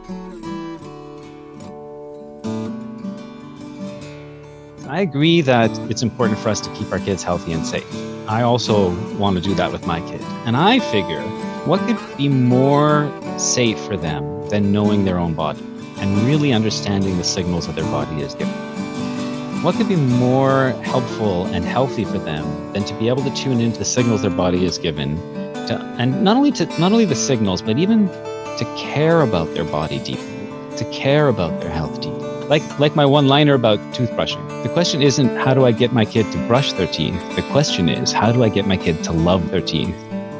I agree that it's important for us to keep our kids healthy and safe. I also want to do that with my kid. And I figure, what could be more safe for them than knowing their own body and really understanding the signals that their body is giving? What could be more helpful and healthy for them than to be able to tune into the signals their body is given, and not only the signals, but even to care about their body deeply, to care about their health deeply. Like my one-liner about toothbrushing. The question isn't how do I get my kid to brush their teeth? The question is how do I get my kid to love their teeth?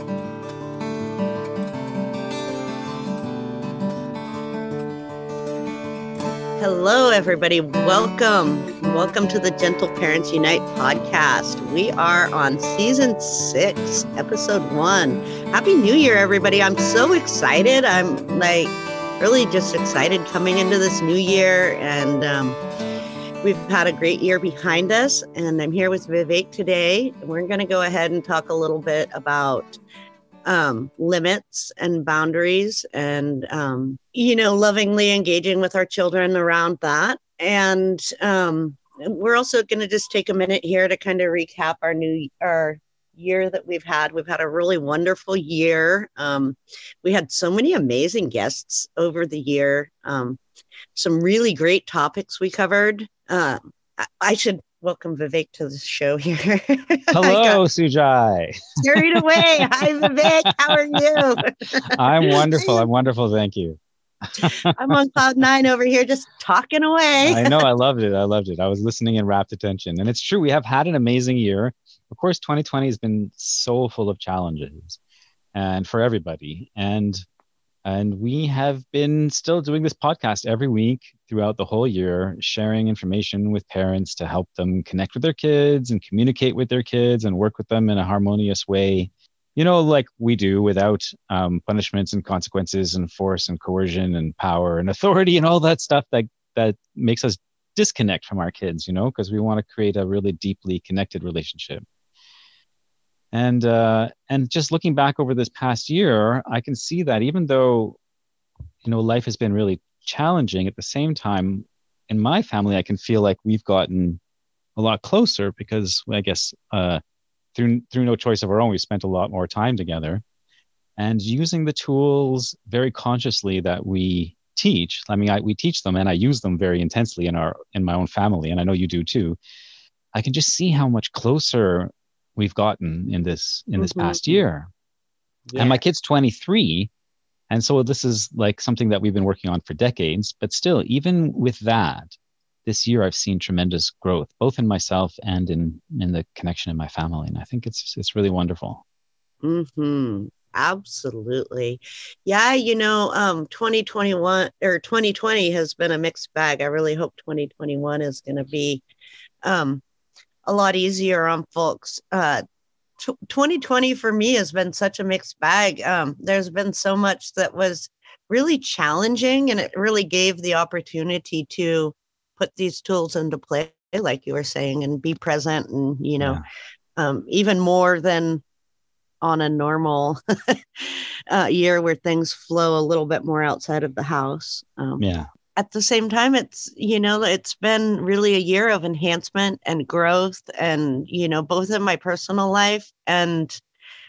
Hello, everybody. Welcome to the Gentle Parents Unite podcast. We are on season 6, episode 1. Happy New Year, everybody. I'm so excited. I'm really just excited coming into this new year. And we've had a great year behind us. And I'm here with Vivek today. We're going to go ahead and talk a little bit about limits and boundaries and, lovingly engaging with our children around that. And we're also going to just take a minute here to kind of recap our year that we've had. We've had a really wonderful year. We had so many amazing guests over the year. Some really great topics we covered. I should welcome Vivek to the show here. Hello, Sujai. Carried away. Hi, Vivek. How are you? I'm wonderful. Thank you. I'm on cloud 9 over here, just talking away. I know. I loved it. I was listening in rapt attention. And it's true. We have had an amazing year. Of course, 2020 has been so full of challenges and for everybody. And we have been still doing this podcast every week throughout the whole year, sharing information with parents to help them connect with their kids and communicate with their kids and work with them in a harmonious way, like we do, without punishments and consequences and force and coercion and power and authority and all that stuff that makes us disconnect from our kids, because we want to create a really deeply connected relationship. And just looking back over this past year, I can see that even though, life has been really challenging, at the same time, in my family, I can feel like we've gotten a lot closer because I guess through no choice of our own, we spent a lot more time together and using the tools very consciously that we teach. I mean, we teach them and I use them very intensely in my own family. And I know you do too. I can just see how much closer we've gotten in this past year. Yeah. And my kid's 23. And so this is like something that we've been working on for decades, but still, even with that, this year I've seen tremendous growth, both in myself and in the connection in my family. And I think it's really wonderful. Mm-hmm. Absolutely. Yeah. 2021 or 2020 has been a mixed bag. I really hope 2021 is going to be, a lot easier on folks. 2020 for me has been such a mixed bag. There's been so much that was really challenging, and it really gave the opportunity to put these tools into play, like you were saying, and be present and, even more than on a normal year where things flow a little bit more outside of the house. At the same time, it's been really a year of enhancement and growth and, both in my personal life and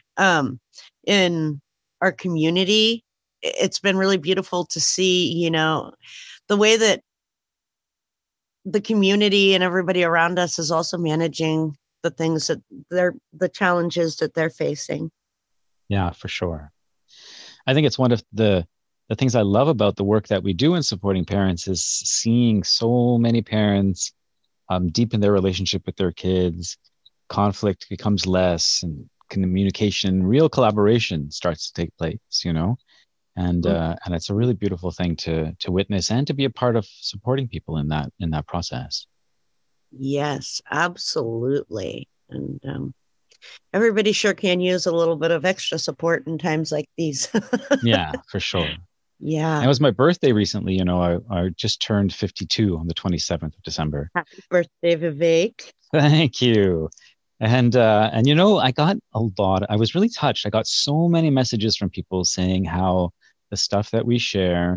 in our community. It's been really beautiful to see, the way that the community and everybody around us is also managing the things that the challenges that they're facing. Yeah, for sure. I think it's one of the things I love about the work that we do in supporting parents is seeing so many parents deepen their relationship with their kids. Conflict becomes less and communication, real collaboration starts to take place, and it's a really beautiful thing to witness and to be a part of supporting people in that process. Yes, absolutely. And everybody sure can use a little bit of extra support in times like these. Yeah, for sure. Yeah. It was my birthday recently. I just turned 52 on the 27th of December. Happy birthday, Vivek. Thank you. And I got a lot. I was really touched. I got so many messages from people saying how the stuff that we share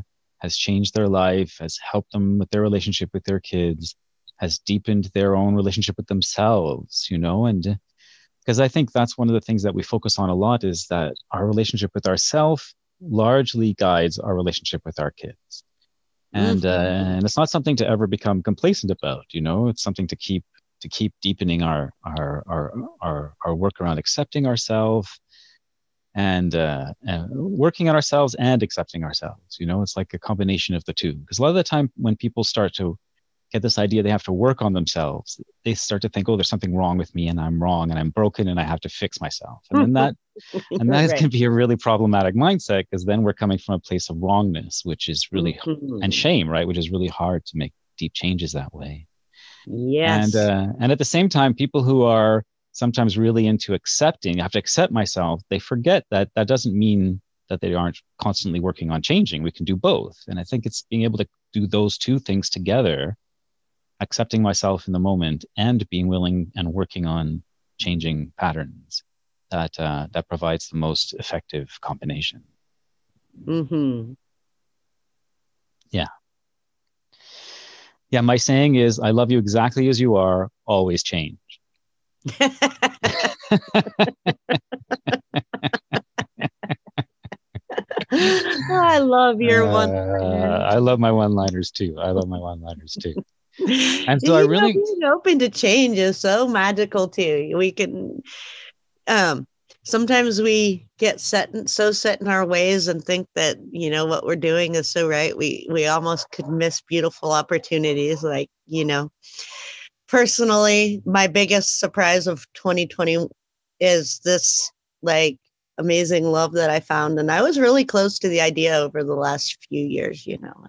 has changed their life, has helped them with their relationship with their kids, has deepened their own relationship with themselves, and because I think that's one of the things that we focus on a lot, is that our relationship with ourselves largely guides our relationship with our kids. And it's not something to ever become complacent about, it's something to keep deepening our work around accepting ourselves, and working on ourselves and accepting ourselves. It's like a combination of the two. Because a lot of the time when people start to get this idea they have to work on themselves, they start to think, oh, there's something wrong with me and I'm wrong and I'm broken and I have to fix myself. And then that Right. can be a really problematic mindset, because then we're coming from a place of wrongness, which is really, and shame, right? Which is really hard to make deep changes that way. Yes. And at the same time, people who are sometimes really into accepting, I have to accept myself, they forget that that doesn't mean that they aren't constantly working on changing. We can do both. And I think it's being able to do those two things together, accepting myself in the moment and being willing and working on changing patterns, that provides the most effective combination. Yeah. Yeah. My saying is, I love you exactly as you are, always change. I love your one-liners. I love my one-liners too. And so I really being open to change is so magical too. We can sometimes we get set in our ways and think that what we're doing is so right. We almost could miss beautiful opportunities. Like, personally, my biggest surprise of 2020 is this like amazing love that I found, and I was really close to the idea over the last few years.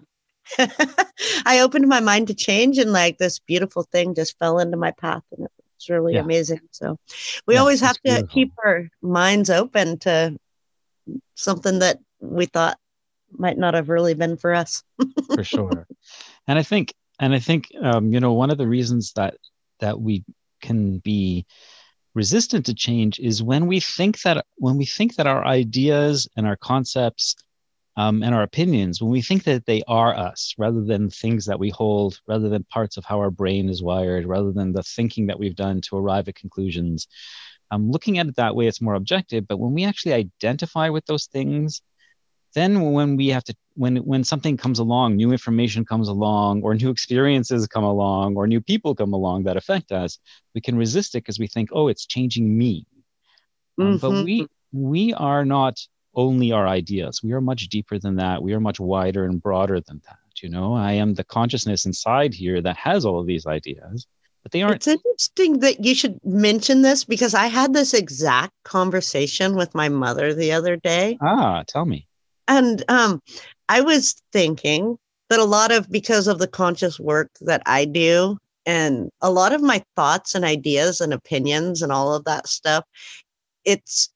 I opened my mind to change, and like this beautiful thing just fell into my path, and it's really amazing. So we always have to keep our minds open to something that we thought might not have really been for us. For sure. And I think one of the reasons that we can be resistant to change is when we think that our ideas and our concepts, and our opinions, when we think that they are us, rather than things that we hold, rather than parts of how our brain is wired, rather than the thinking that we've done to arrive at conclusions. Looking at it that way, it's more objective. But when we actually identify with those things, then when something comes along, new information comes along, or new experiences come along, or new people come along that affect us, we can resist it because we think, oh, it's changing me. But we are not only our ideas. We are much deeper than that. We are much wider and broader than that. I am the consciousness inside here that has all of these ideas, but they aren't. It's interesting that you should mention this, because I had this exact conversation with my mother the other day. Tell me. And I was thinking that because of the conscious work that I do, and a lot of my thoughts and ideas and opinions and all of that stuff, it's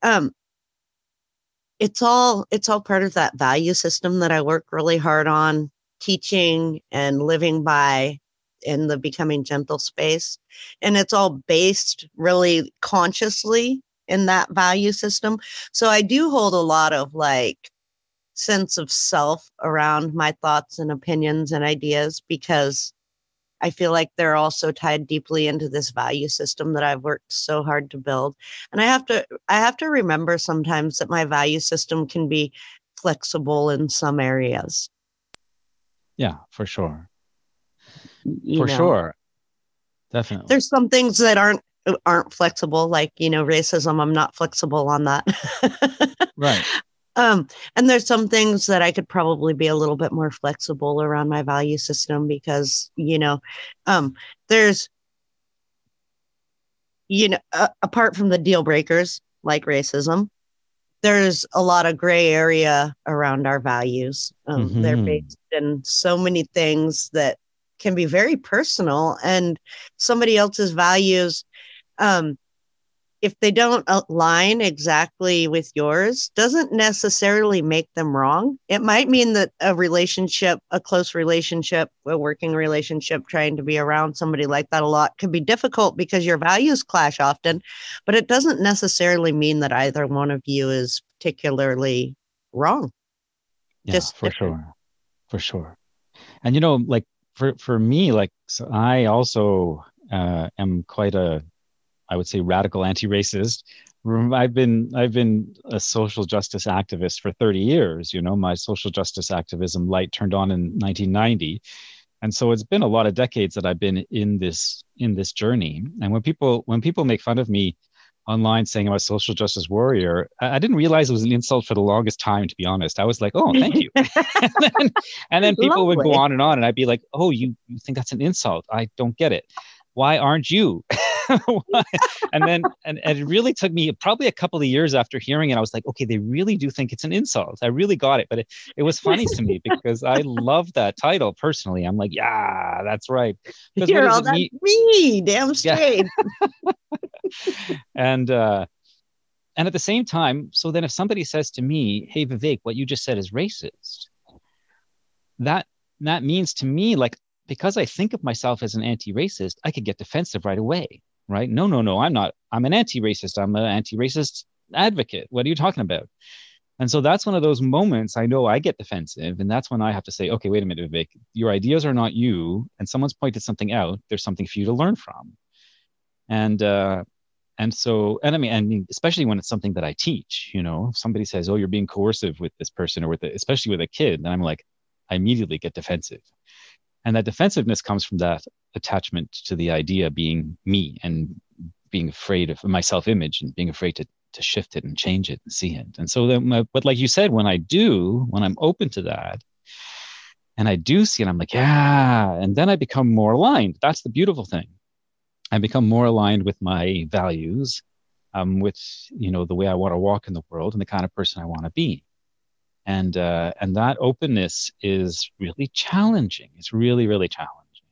all part of that value system that I work really hard on teaching and living by in the Becoming Gentle space. And it's all based really consciously in that value system. So I do hold a lot of sense of self around my thoughts and opinions and ideas, because I feel like they're also tied deeply into this value system that I've worked so hard to build. And I have to remember sometimes that my value system can be flexible in some areas. Yeah, for sure. Sure. Definitely. There's some things that aren't flexible, like, racism. I'm not flexible on that. Right. And there's some things that I could probably be a little bit more flexible around my value system, because, there's, apart from the deal breakers like racism, there's a lot of gray area around our values. They're based in so many things that can be very personal, and somebody else's values, if they don't align exactly with yours, doesn't necessarily make them wrong. It might mean that a close relationship, a working relationship, trying to be around somebody like that a lot can be difficult because your values clash often, but it doesn't necessarily mean that either one of you is particularly wrong. Yeah, just for different. Sure. for sure. And like for me, like so I also am quite a, I would say, radical anti-racist. I've been a social justice activist for 30 years. My social justice activism light turned on in 1990. And so it's been a lot of decades that I've been in this journey. And when people make fun of me online saying I'm a social justice warrior, I didn't realize it was an insult for the longest time, to be honest. I was like, oh, thank you. and then people would go Lovely. on, and I'd be like, oh, you think that's an insult? I don't get it. Why aren't you? And it really took me probably a couple of years after hearing it. I was like, okay, they really do think it's an insult. I really got it. But it was funny to me because I love that title personally. I'm like, yeah, that's right. Because what You're does all it that mean? me, damn Yeah. straight. And at the same time, so then if somebody says to me, hey, Vivek, what you just said is racist, that that means to me, like, because I think of myself as an anti-racist, I could get defensive right away, right? No, no, no, I'm not. I'm an anti-racist. I'm an anti-racist advocate. What are you talking about? And so that's one of those moments I know I get defensive. And that's when I have to say, okay, wait a minute, Vivek, your ideas are not you. And someone's pointed something out. There's something for you to learn from. And I mean, especially when it's something that I teach, if somebody says, oh, you're being coercive with this person or especially with a kid, then I'm like, I immediately get defensive. And that defensiveness comes from that attachment to the idea being me and being afraid of my self-image and being afraid to shift it and change it and see it. And so then, but like you said, when I'm open to that and I do see it, I'm like, yeah. And then I become more aligned. That's the beautiful thing. I become more aligned with my values, with, the way I want to walk in the world and the kind of person I want to be. And that openness is really challenging. It's really, really challenging.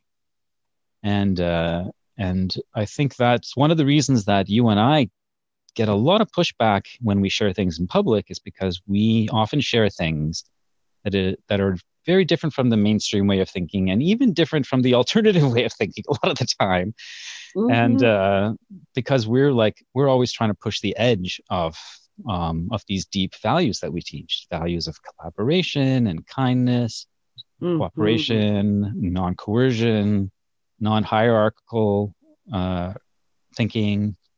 And I think that's one of the reasons that you and I get a lot of pushback when we share things in public, is because we often share things that are very different from the mainstream way of thinking, and even different from the alternative way of thinking a lot of the time. And Mhm. because we're always trying to push the edge of these deep values that we teach, values of collaboration and kindness, Mhm. cooperation, non-coercion, non-hierarchical thinking.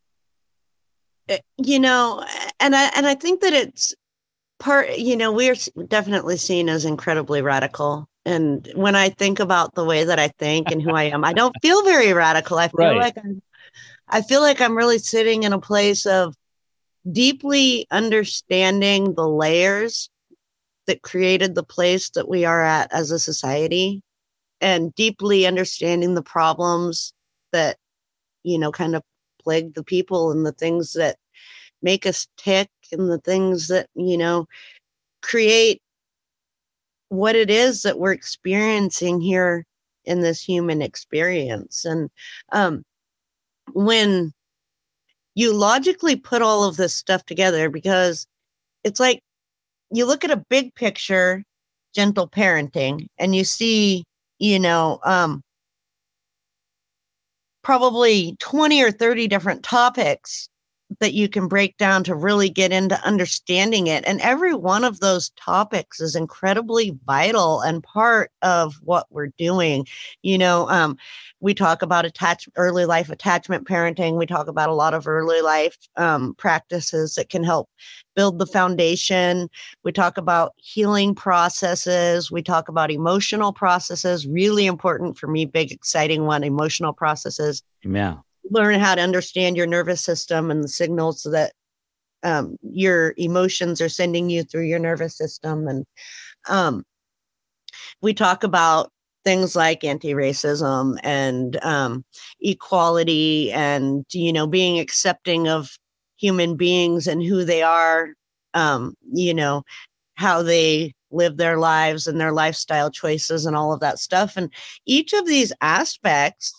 You know, and I think that it's part, we're definitely seen as incredibly radical. And when I think about the way that I think and who I am, I don't feel very radical. Right. I feel like I'm really sitting in a place of deeply understanding the layers that created the place that we are at as a society, and deeply understanding the problems that, kind of plague the people, and the things that make us tick, and the things that, create what it is that we're experiencing here in this human experience. And um, when you logically put all of this stuff together, because it's like you look at a big picture, gentle parenting, and you see, you know, um, probably 20 or 30 different topics that you can break down to really get into understanding it. And every one of those topics is incredibly vital and part of what we're doing. We talk about early life attachment parenting. We talk about a lot of early life practices that can help build the foundation. We talk about healing processes. We talk about emotional processes, really important for me, big, exciting one, emotional processes. Yeah. Learn how to understand your nervous system and the signals that your emotions are sending you through your nervous system. And we talk about things like anti-racism and equality, and, being accepting of human beings and who they are, how they live their lives and their lifestyle choices and all of that stuff. And each of these aspects,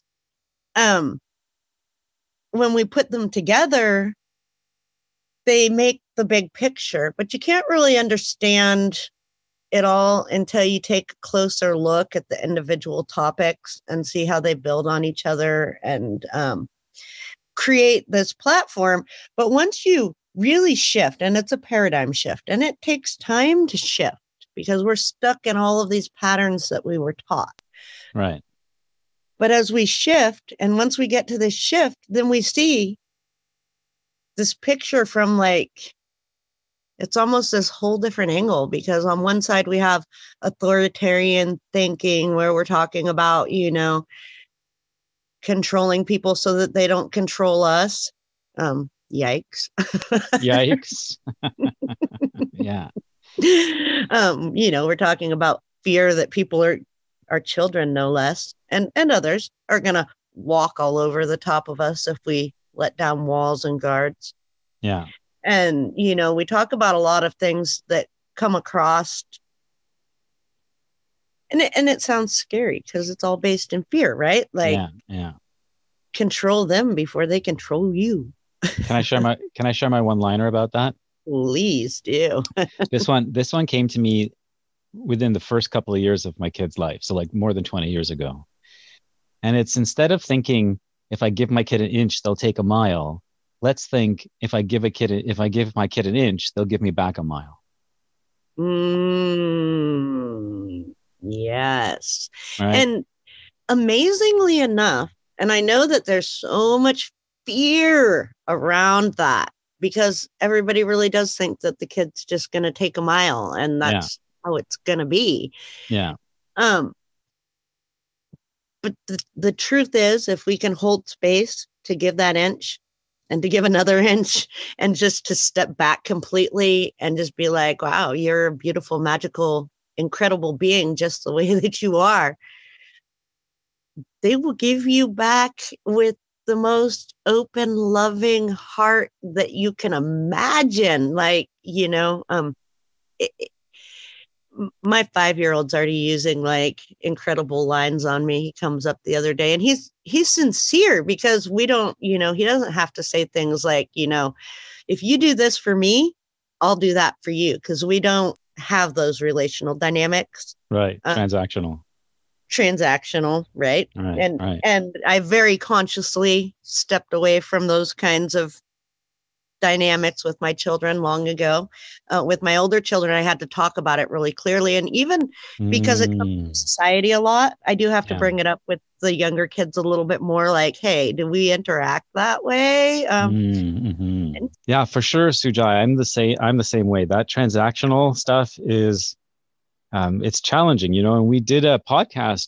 when we put them together, they make the big picture, but you can't really understand it all until you take a closer look at the individual topics and see how they build on each other, and create this platform. But once you really shift, and it's a paradigm shift, and it takes time to shift, because we're stuck in all of these patterns that we were taught. Right. But as we shift, and once we get to this shift, then we see this picture from like, it's almost this whole different angle, because on one side we have authoritarian thinking where we're talking about, controlling people so that they don't control us. Yikes. Yikes. Yeah. We're talking about fear that people our children, no less, and others are going to walk all over the top of us if we let down walls and guards. Yeah. And, we talk about a lot of things that come across, and it sounds scary because it's all based in fear, right? Like, yeah. Control them before they control you. Can I share my one-liner about that? Please do. This one came to me within the first couple of years of my kid's life. So like more than 20 years ago. And it's, instead of thinking, if I give my kid an inch, they'll take a mile. Let's think, if I give my kid an inch, they'll give me back a mile. Yes. Right. And amazingly enough, and I know that there's so much fear around that, because everybody really does think that the kid's just going to take a mile, and that's how it's going to be. Yeah. But the truth is, if we can hold space to give that inch and to give another inch, and just to step back completely and just be like, wow, you're a beautiful, magical, incredible being just the way that you are, they will give you back with the most open, loving heart that you can imagine. Like, my 5-year-old's already using like incredible lines on me. He comes up the other day and he's sincere, because we don't, he doesn't have to say things like, if you do this for me, I'll do that for you. Because we don't have those relational dynamics. Right. Transactional, right? Right. And I very consciously stepped away from those kinds of dynamics with my children long ago. With my older children, I had to talk about it really clearly. And even because it comes from society a lot, I do have to bring it up with the younger kids a little bit more, like, hey, do we interact that way? Yeah, for sure, Sujai. I'm the same way. That transactional stuff is, it's challenging, and we did a podcast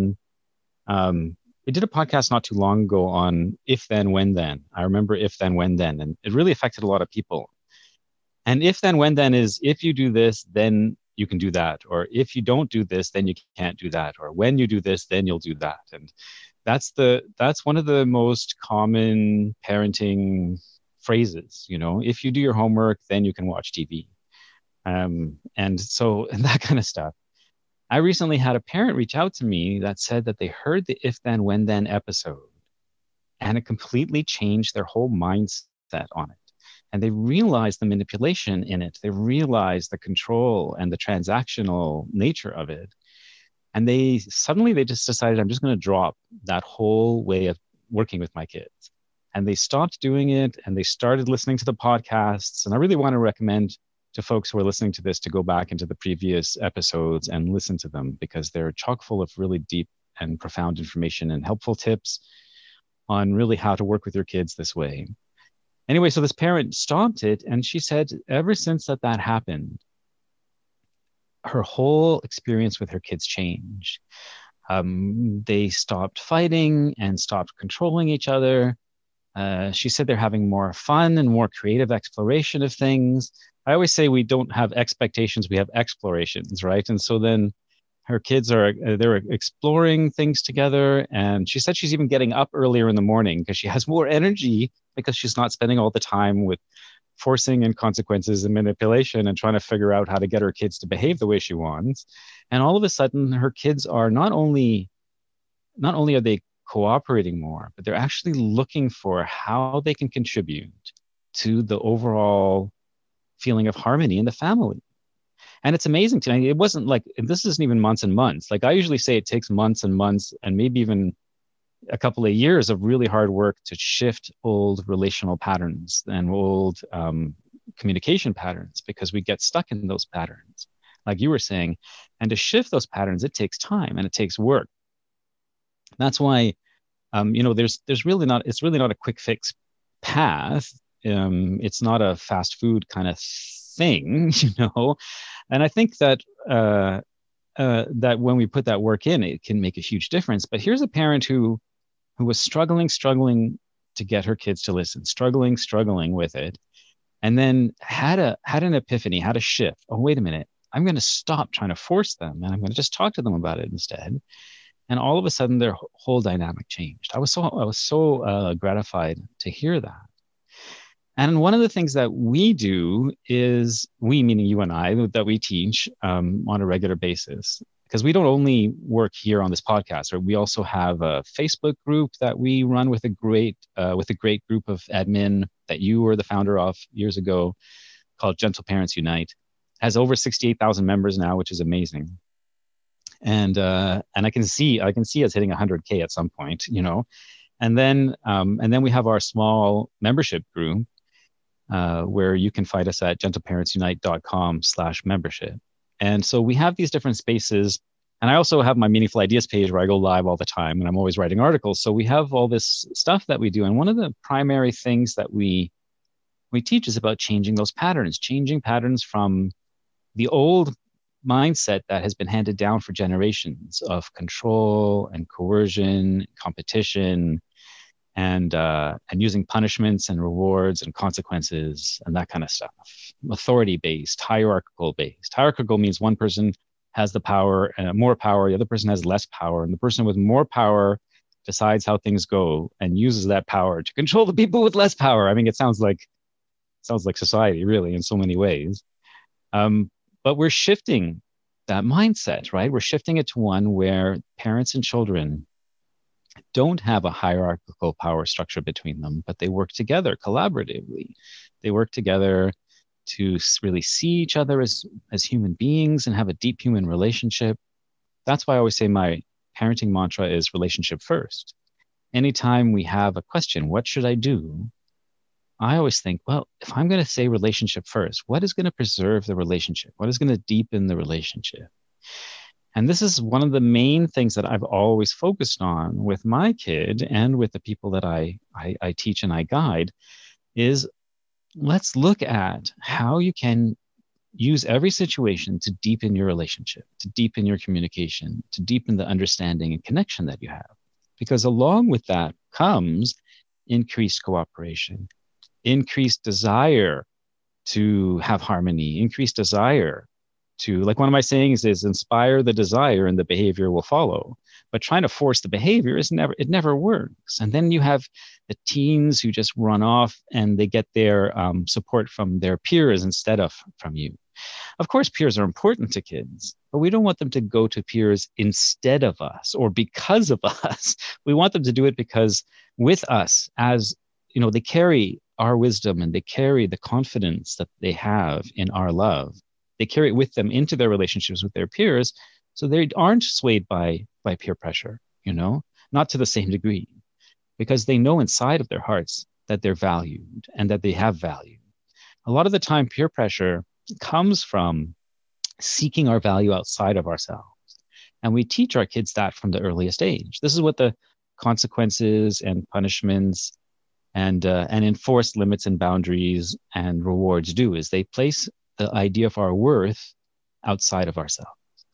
not too long ago on if then, when then. I remember if then, when then, and it really affected a lot of people. And if then, when then is, if you do this, then you can do that. Or if you don't do this, then you can't do that. Or when you do this, then you'll do that. And that's one of the most common parenting phrases, if you do your homework, then you can watch TV. And that kind of stuff. I recently had a parent reach out to me that said that they heard the if then, when then episode, and it completely changed their whole mindset on it. And they realized the manipulation in it. They realized the control and the transactional nature of it. And they just decided, I'm just going to drop that whole way of working with my kids. And they stopped doing it, and they started listening to the podcasts. And I really want to recommend to folks who are listening to this to go back into the previous episodes and listen to them, because they're chock full of really deep and profound information and helpful tips on really how to work with your kids this way. Anyway, so this parent stopped it, and she said ever since that happened, her whole experience with her kids changed. They stopped fighting and stopped controlling each other. She said they're having more fun and more creative exploration of things. I always say we don't have expectations, we have explorations, right? And so then her kids they're exploring things together. And she said she's even getting up earlier in the morning because she has more energy, because she's not spending all the time with forcing and consequences and manipulation and trying to figure out how to get her kids to behave the way she wants. And all of a sudden, her kids are not only are they cooperating more, but they're actually looking for how they can contribute to the overall feeling of harmony in the family. And it's amazing to me. It wasn't like, this isn't even months and months. Like I usually say it takes months and months and maybe even a couple of years of really hard work to shift old relational patterns and old communication patterns, because we get stuck in those patterns. like you were saying. And to shift those patterns, it takes time and it takes work. That's why, there's really not, it's really not a quick fix path. It's not a fast food kind of thing, And I think that, that when we put that work in, it can make a huge difference. But here's a parent who was struggling to get her kids to listen, struggling with it, and then had an epiphany, had a shift. Oh, wait a minute. I'm going to stop trying to force them, and I'm going to just talk to them about it instead. And all of a sudden, their whole dynamic changed. I was so gratified to hear that. And one of the things that we do is, we, meaning you and I, that we teach on a regular basis, because we don't only work here on this podcast, right? We also have a Facebook group that we run with a great group of admin that you were the founder of years ago, called Gentle Parents Unite. Has over 68,000 members now, which is amazing. And I can see us hitting 100K at some point, And then we have our small membership group, where you can find us at gentleparentsunite.com/membership. And so we have these different spaces. And I also have my Meaningful Ideas page where I go live all the time, and I'm always writing articles. So we have all this stuff that we do. And one of the primary things that we teach is about changing those patterns, changing patterns from the old mindset that has been handed down for generations of control and coercion, competition, and using punishments and rewards and consequences and that kind of stuff. Authority-based, hierarchical-based. Hierarchical means one person has the power, more power, the other person has less power, and the person with more power decides how things go and uses that power to control the people with less power. I mean, it sounds like society, really, in so many ways. But we're shifting that mindset, right? We're shifting it to one where parents and children don't have a hierarchical power structure between them, but they work together collaboratively. They work together to really see each other as human beings and have a deep human relationship. That's why I always say my parenting mantra is relationship first. Anytime we have a question, what should I do? I always think, well, if I'm going to say relationship first, what is going to preserve the relationship? What is going to deepen the relationship? And this is one of the main things that I've always focused on with my kid and with the people that I teach and I guide, is let's look at how you can use every situation to deepen your relationship, to deepen your communication, to deepen the understanding and connection that you have. Because along with that comes increased cooperation, increased desire to have harmony, increased desire to, like one of my sayings is, inspire the desire and the behavior will follow. But trying to force the behavior it never works. And then you have the teens who just run off and they get their support from their peers instead of from you. Of course, peers are important to kids, but we don't want them to go to peers instead of us or because of us. We want them to do it because with us, as they carry our wisdom and they carry the confidence that they have in our love. They carry it with them into their relationships with their peers, so they aren't swayed by peer pressure, not to the same degree, because they know inside of their hearts that they're valued and that they have value. A lot of the time, peer pressure comes from seeking our value outside of ourselves. And we teach our kids that from the earliest age. This is what the consequences and punishments and enforced limits and boundaries and rewards do, is they place the idea of our worth outside of ourselves.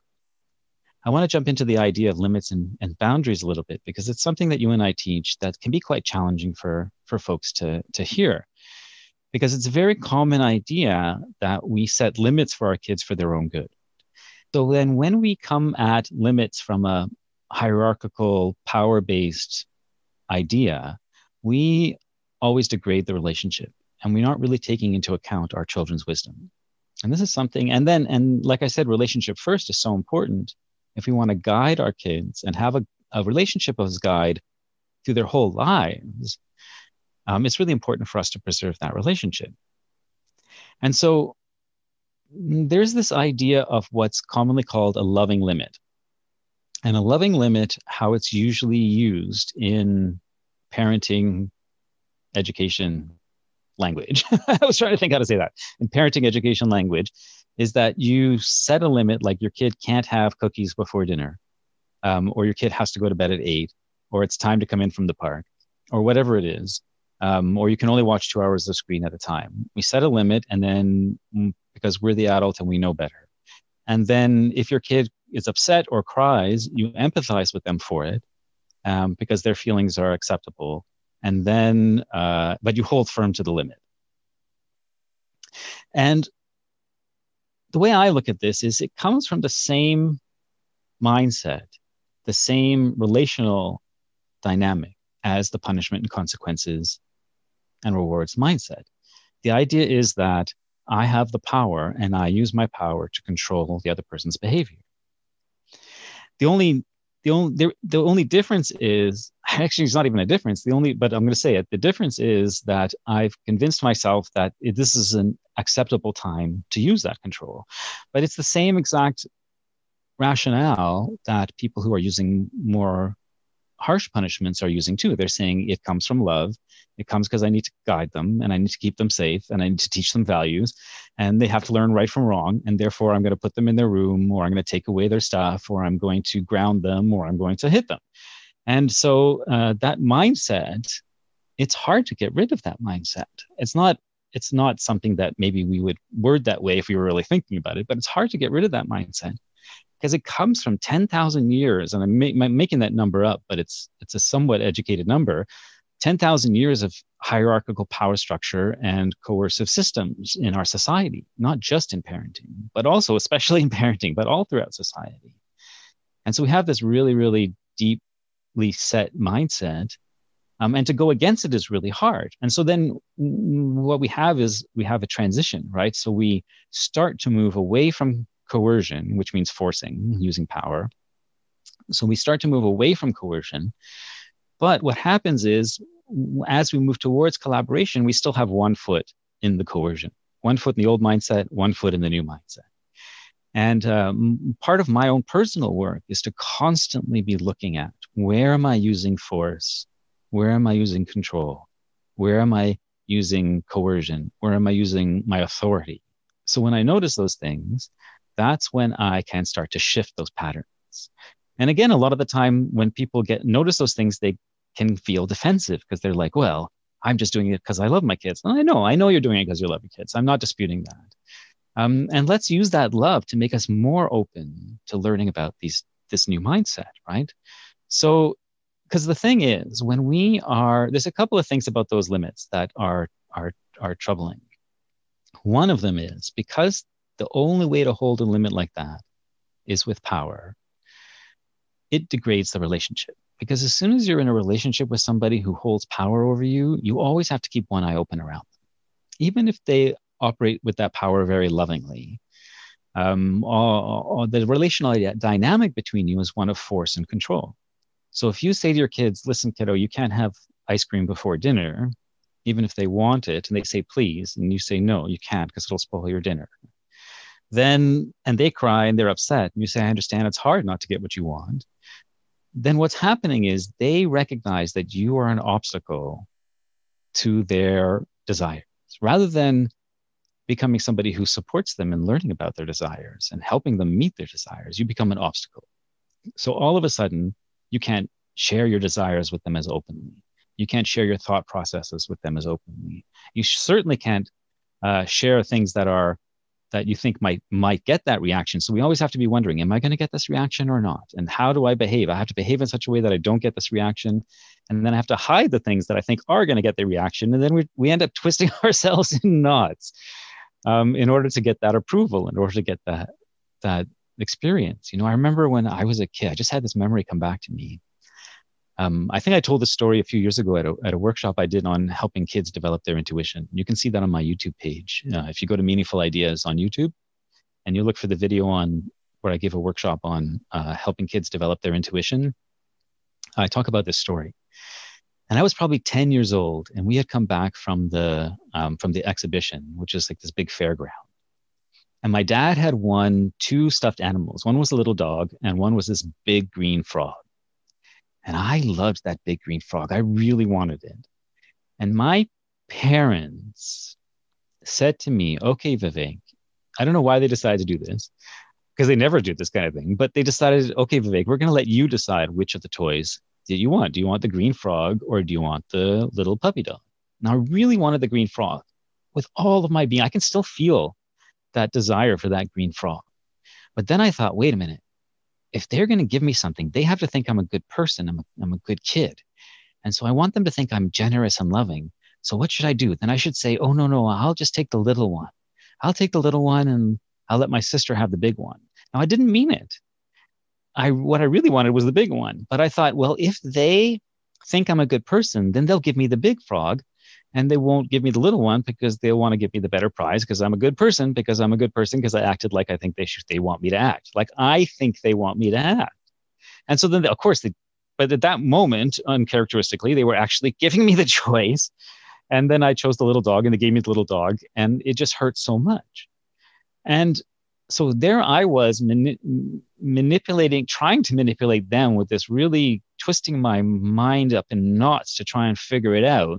I want to jump into the idea of limits and boundaries a little bit, because it's something that you and I teach that can be quite challenging for folks to hear, because it's a very common idea that we set limits for our kids for their own good. So then when we come at limits from a hierarchical, power-based idea, we always degrade the relationship, and we're not really taking into account our children's wisdom. And this is something, and like I said, relationship first is so important. If we want to guide our kids and have a relationship as guide through their whole lives, it's really important for us to preserve that relationship. And so there's this idea of what's commonly called a loving limit. And a loving limit, how it's usually used in parenting, education, language. I was trying to think how to say that. In parenting, education, language, is that you set a limit, like your kid can't have cookies before dinner, or your kid has to go to bed at 8, or it's time to come in from the park, or whatever it is, or you can only watch 2 hours of screen at a time. We set a limit, and then because we're the adult and we know better. And then if your kid is upset or cries, you empathize with them for it, because their feelings are acceptable. And then, but you hold firm to the limit. And the way I look at this is it comes from the same mindset, the same relational dynamic as the punishment and consequences and rewards mindset. The idea is that I have the power and I use my power to control the other person's behavior. The only difference is, actually it's not even a difference. But I'm going to say it. The difference is that I've convinced myself that this is an acceptable time to use that control. But it's the same exact rationale that people who are using more harsh punishments are using too. They're saying it comes from love. It comes because I need to guide them and I need to keep them safe and I need to teach them values, and they have to learn right from wrong. And therefore I'm going to put them in their room, or I'm going to take away their stuff, or I'm going to ground them, or I'm going to hit them. And so that mindset, it's hard to get rid of that mindset. It's not something that maybe we would word that way if we were really thinking about it, but it's hard to get rid of that mindset, because it comes from 10,000 years, and I'm making that number up, but it's a somewhat educated number, 10,000 years of hierarchical power structure and coercive systems in our society, not just in parenting, but also especially in parenting, but all throughout society. And so we have this really, really deeply set mindset, and to go against it is really hard. And so then what we have is we have a transition, right? So we start to move away from coercion, which means forcing, using power. So we start to move away from coercion. But what happens is, as we move towards collaboration, we still have one foot in the coercion, one foot in the old mindset, one foot in the new mindset. And part of my own personal work is to constantly be looking at, where am I using force? Where am I using control? Where am I using coercion? Where am I using my authority? So when I notice those things, that's when I can start to shift those patterns. And again, a lot of the time when people notice those things, they can feel defensive because they're like, well, I'm just doing it because I love my kids. And I know you're doing it because you love your kids. I'm not disputing that. And let's use that love to make us more open to learning about this new mindset, right? So, because the thing is, there's a couple of things about those limits that are troubling. One of them is, because the only way to hold a limit like that is with power, it degrades the relationship. Because as soon as you're in a relationship with somebody who holds power over you, you always have to keep one eye open around them. Even if they operate with that power very lovingly, or the relational dynamic between you is one of force and control. So if you say to your kids, listen, kiddo, you can't have ice cream before dinner, even if they want it, and they say, please, and you say, no, you can't because it'll spoil your dinner. And they cry and they're upset, and you say, I understand it's hard not to get what you want. Then what's happening is they recognize that you are an obstacle to their desires. Rather than becoming somebody who supports them in learning about their desires and helping them meet their desires, you become an obstacle. So all of a sudden, you can't share your desires with them as openly. You can't share your thought processes with them as openly. You certainly can't share things that you think might get that reaction. So we always have to be wondering, am I going to get this reaction or not? And how do I behave? I have to behave in such a way that I don't get this reaction. And then I have to hide the things that I think are going to get the reaction. And then we end up twisting ourselves in knots in order to get that approval, in order to get that experience. I remember when I was a kid, I just had this memory come back to me. I think I told this story a few years ago at a workshop I did on helping kids develop their intuition. You can see that on my YouTube page. If you go to Meaningful Ideas on YouTube and you look for the video on where I give a workshop on helping kids develop their intuition, I talk about this story. And I was probably 10 years old, and we had come back from the exhibition, which is like this big fairground. And my dad had won 2 stuffed animals. One was a little dog, and one was this big green frog. And I loved that big green frog. I really wanted it. And my parents said to me, okay, Vivek, I don't know why they decided to do this, because they never do this kind of thing, but they decided, okay, Vivek, we're going to let you decide which of the toys that you want. Do you want the green frog or do you want the little puppy dog? Now, I really wanted the green frog with all of my being. I can still feel that desire for that green frog. But then I thought, wait a minute, if they're going to give me something, they have to think I'm a good person. I'm a good kid. And so I want them to think I'm generous and loving. So what should I do? Then I should say, oh, no, I'll just take the little one. I'll take the little one and I'll let my sister have the big one. Now, I didn't mean it. What I really wanted was the big one. But I thought, well, if they think I'm a good person, then they'll give me the big frog and they won't give me the little one because they'll want to give me the better prize because I'm a good person, because I acted like I think they want me to act, like I think they want me to act. And so then, of course, but at that moment, uncharacteristically, they were actually giving me the choice. And then I chose the little dog and they gave me the little dog and it just hurt so much. And so there I was trying to manipulate them with this, really twisting my mind up in knots to try and figure it out.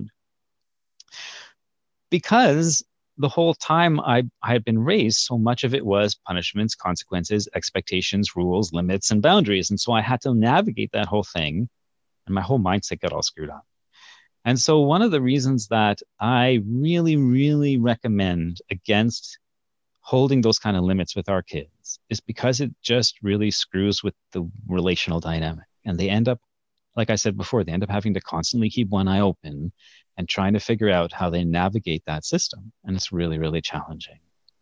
Because the whole time I had been raised, so much of it was punishments, consequences, expectations, rules, limits, and boundaries. And so I had to navigate that whole thing, and my whole mindset got all screwed up. And so one of the reasons that I really, really recommend against holding those kind of limits with our kids is because it just really screws with the relational dynamic. And they end up, like I said before, they end up having to constantly keep one eye open and trying to figure out how they navigate that system. And it's really, really challenging.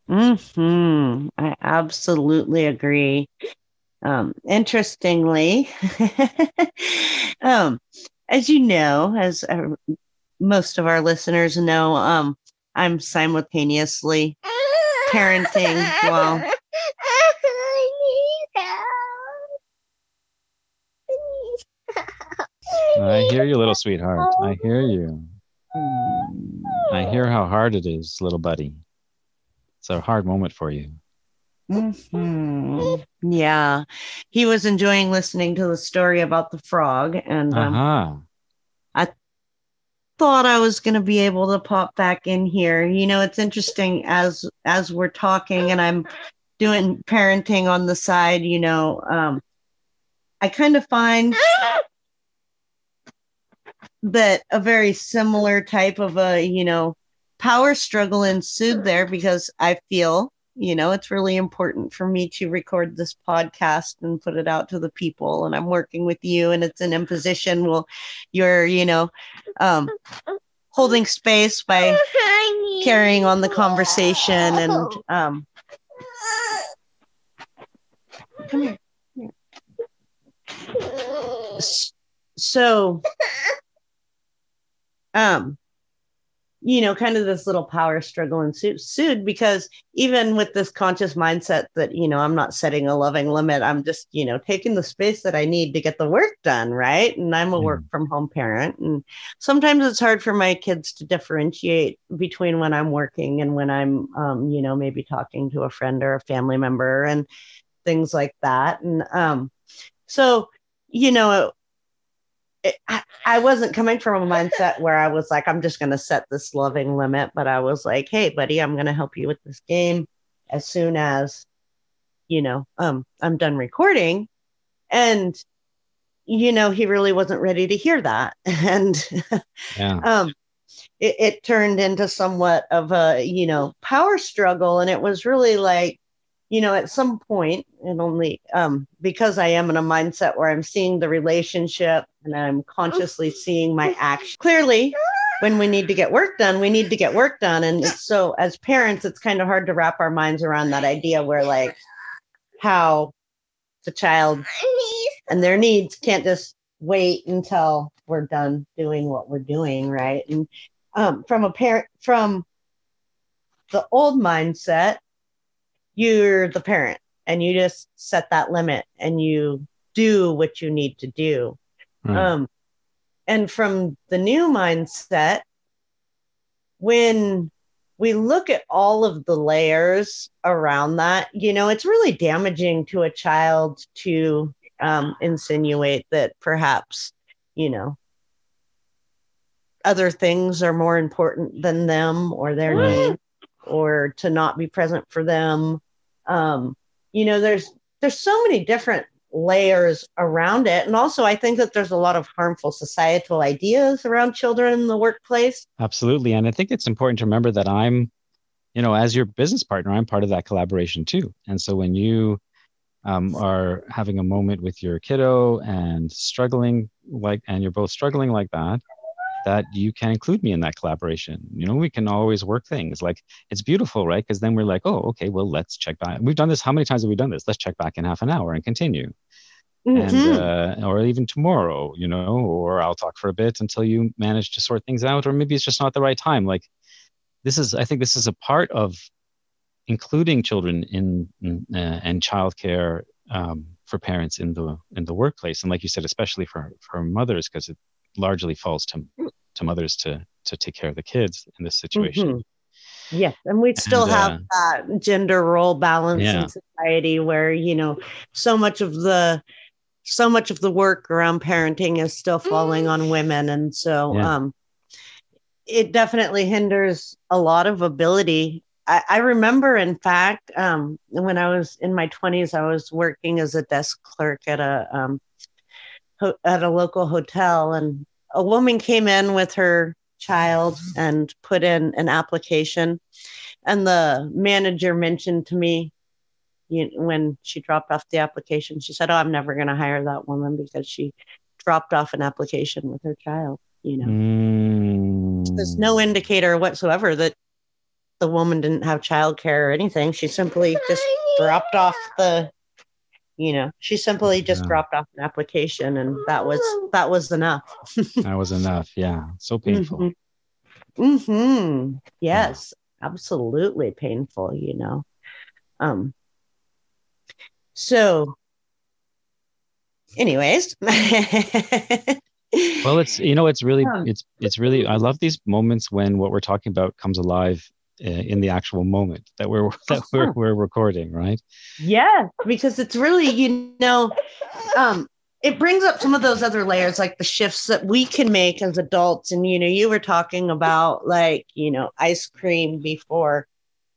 I absolutely agree. Interestingly, as you know, as most of our listeners know, I'm simultaneously parenting while I hear you, little sweetheart. I hear you. I hear how hard it is, little buddy. It's a hard moment for you. Yeah, he was enjoying listening to the story about the frog, and I thought I was going to be able to pop back in here. You know, it's interesting as we're talking, and I'm doing parenting on the side. You know, I kind of find that a very similar type of a power struggle ensued there, because I feel, it's really important for me to record this podcast and put it out to the people. And I'm working with you, and it's an imposition. Well, you're, holding space by carrying on the conversation. And come here. So, kind of this little power struggle ensued, because even with this conscious mindset that, I'm not setting a loving limit, I'm just, taking the space that I need to get the work done. Right. And I'm a work from home parent. And sometimes it's hard for my kids to differentiate between when I'm working and when I'm, maybe talking to a friend or a family member and things like that. And so, I wasn't coming from a mindset where I was like, I'm just going to set this loving limit, but I was like, hey, buddy, I'm going to help you with this game as soon as, I'm done recording. And, he really wasn't ready to hear that. And it turned into somewhat of a, power struggle. And it was really like, at some point, and only because I am in a mindset where I'm seeing the relationship and I'm consciously seeing my action. Clearly, when we need to get work done, we need to get work done. And so as parents, it's kind of hard to wrap our minds around that idea where, like, how the child and their needs can't just wait until we're done doing what we're doing, right? And from the old mindset, you're the parent and you just set that limit and you do what you need to do. Right. And from the new mindset, when we look at all of the layers around that, it's really damaging to a child to insinuate that perhaps, other things are more important than them or their needs. or to not be present for them. There's so many different layers around it. And also, I think that there's a lot of harmful societal ideas around children in the workplace. Absolutely. And I think it's important to remember that I'm, as your business partner, I'm part of that collaboration too. And so when you are having a moment with your kiddo and you're both struggling like that, that you can include me in that collaboration. We can always work things. Like, it's beautiful, right? Because then we're like, oh, okay, well, let's check back. We've done this. How many times have we done this? Let's check back in half an hour and continue. And or even tomorrow, or I'll talk for a bit until you manage to sort things out, or maybe it's just not the right time. Like, I think this is a part of including children and childcare for parents in the workplace. And like you said, especially for mothers, because it largely falls to mothers to take care of the kids in this situation. Yes, and we still have that gender role balance in society where so much of the work around parenting is still falling on women, and so it definitely hinders a lot of ability. I remember, in fact, when I was in my 20s, I was working as a desk clerk at a local hotel, and a woman came in with her child and put in an application. And the manager mentioned to me, when she dropped off the application, she said, "Oh, I'm never going to hire that woman because she dropped off an application with her child." There's no indicator whatsoever that the woman didn't have childcare or anything. She simply just dropped off dropped off an application, and that was enough. That was enough. Yeah. So painful. Yes, absolutely painful, So anyways. Well, it's really, I love these moments when what we're talking about comes alive in the actual moment that we're recording, right? Yeah, because it's really, it brings up some of those other layers, like the shifts that we can make as adults. And, you were talking about ice cream before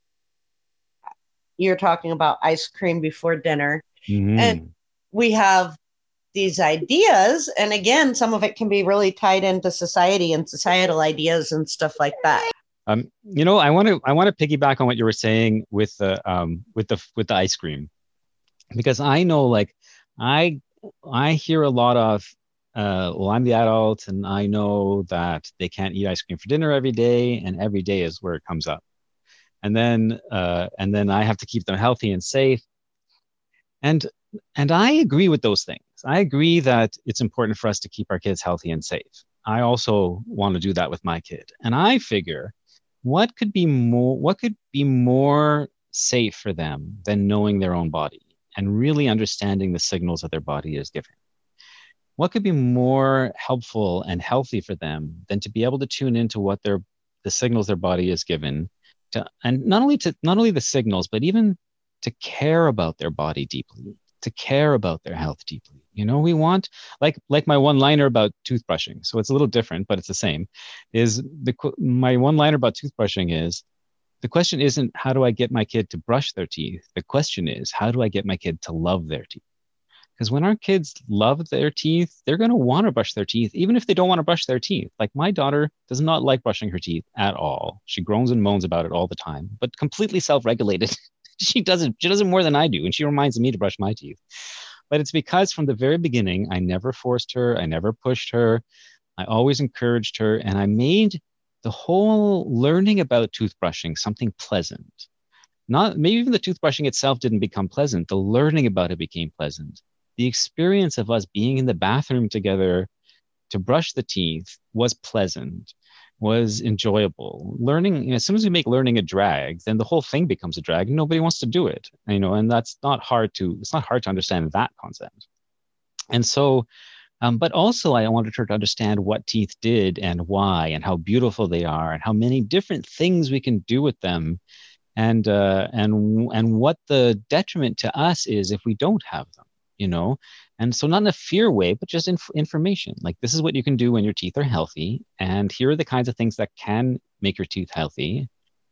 dinner. And we have these ideas. And again, some of it can be really tied into society and societal ideas and stuff like that. I want to piggyback on what you were saying with the ice cream, because I know, like, I hear a lot of, well, I'm the adult and I know that they can't eat ice cream for dinner every day, and every day is where it comes up. And then I have to keep them healthy and safe. And I agree with those things. I agree that it's important for us to keep our kids healthy and safe. I also want to do that with my kid. And I figure, what could be more safe for them than knowing their own body and really understanding the signals that their body is giving? What could be more helpful and healthy for them than to be able to tune into what the signals their body is given and not only the signals, but even to care about their body deeply, to care about their health deeply. We want, like my one-liner about toothbrushing. So it's a little different, but it's the same. My one-liner about toothbrushing is, the question isn't how do I get my kid to brush their teeth? The question is, how do I get my kid to love their teeth? Because when our kids love their teeth, they're going to want to brush their teeth, even if they don't want to brush their teeth. Like, my daughter does not like brushing her teeth at all. She groans and moans about it all the time, but completely self-regulated. She does it more than I do, and she reminds me to brush my teeth. But it's because from the very beginning, I never forced her, I never pushed her, I always encouraged her, and I made the whole learning about toothbrushing something pleasant. Not maybe even the toothbrushing itself didn't become pleasant. The learning about it became pleasant. The experience of us being in the bathroom together to brush the teeth was pleasant, was enjoyable. Learning, as soon as we make learning a drag, then the whole thing becomes a drag and nobody wants to do it. And it's not hard to understand that concept. And so, but also I wanted her to understand what teeth did and why, and how beautiful they are, and how many different things we can do with them, and what the detriment to us is if we don't have them. And so not in a fear way, but just information. Like, this is what you can do when your teeth are healthy, and here are the kinds of things that can make your teeth healthy.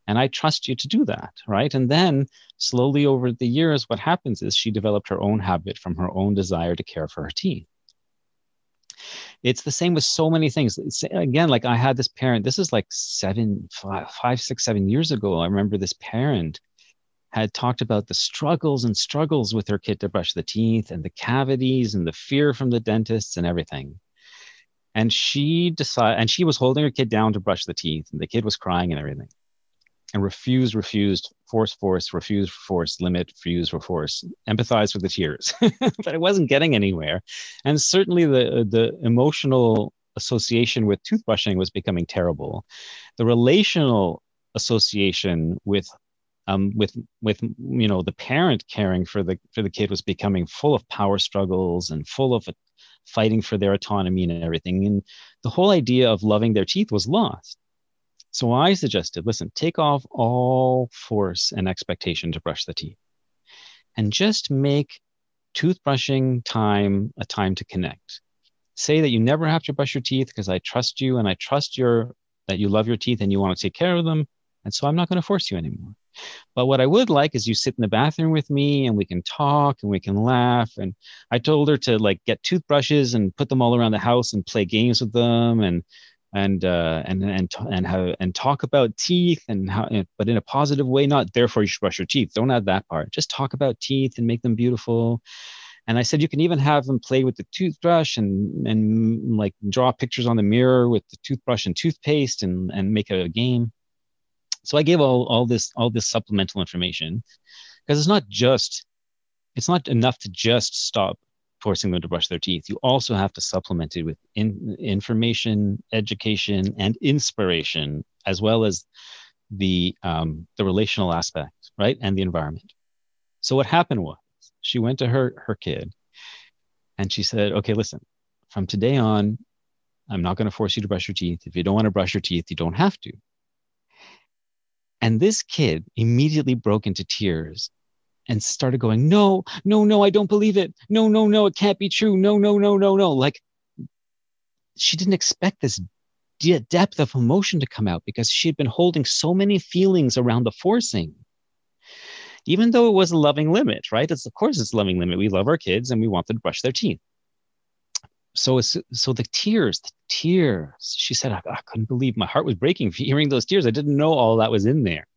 And I trust you to do that, right? And then slowly over the years, what happens is she developed her own habit from her own desire to care for her teeth. It's the same with so many things. Again, like I had this parent, this is like 7 years ago. I remember this parent had talked about the struggles and struggles with her kid to brush the teeth and the cavities and the fear from the dentists and everything. And she decided, and she was holding her kid down to brush the teeth, and the kid was crying and everything. And refused, force, refuse, force, limit, refuse, force, empathize with the tears. But it wasn't getting anywhere. And certainly the emotional association with toothbrushing was becoming terrible. The relational association with the parent caring for the kid was becoming full of power struggles and full of fighting for their autonomy and everything. And the whole idea of loving their teeth was lost. So I suggested, listen, take off all force and expectation to brush the teeth and just make toothbrushing time a time to connect. Say that you never have to brush your teeth because I trust you and I trust that you love your teeth and you want to take care of them. And so I'm not going to force you anymore. But what I would like is you sit in the bathroom with me and we can talk and we can laugh. And I told her to like get toothbrushes and put them all around the house and play games with them and talk about teeth and how, but in a positive way, not therefore you should brush your teeth. Don't add that part. Just talk about teeth and make them beautiful. And I said, you can even have them play with the toothbrush and like draw pictures on the mirror with the toothbrush and toothpaste and make it a game. So I gave all this supplemental information because it's not enough to just stop forcing them to brush their teeth. You also have to supplement it with information, education, and inspiration, as well as the relational aspect, right? And the environment. So what happened was she went to her kid and she said, okay, listen, from today on, I'm not going to force you to brush your teeth. If you don't want to brush your teeth, you don't have to. And this kid immediately broke into tears and started going, no, I don't believe it. No, it can't be true. No. Like she didn't expect this depth of emotion to come out because she had been holding so many feelings around the forcing. Even though it was a loving limit, right? Of course it's a loving limit. We love our kids and we want them to brush their teeth. So the tears, she said, I couldn't believe, my heart was breaking hearing those tears. I didn't know all that was in there.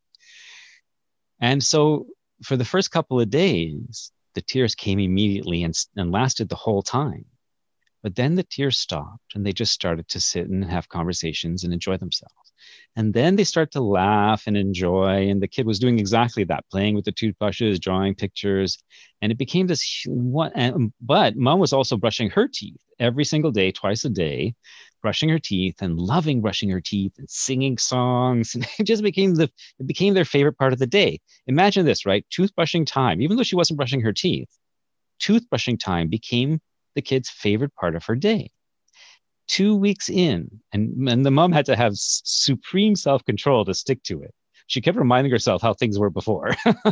And so for the first couple of days, the tears came immediately and lasted the whole time. But then the tears stopped and they just started to sit and have conversations and enjoy themselves. And then they start to laugh and enjoy. And the kid was doing exactly that, playing with the toothbrushes, drawing pictures. And it became this one. But mom was also brushing her teeth every single day, twice a day, brushing her teeth and loving brushing her teeth and singing songs. And it just became their favorite part of the day. Imagine this, right? Toothbrushing time, even though she wasn't brushing her teeth, toothbrushing time became the kid's favorite part of her day. 2 weeks in, and the mom had to have supreme self-control to stick to it. She kept reminding herself how things were before.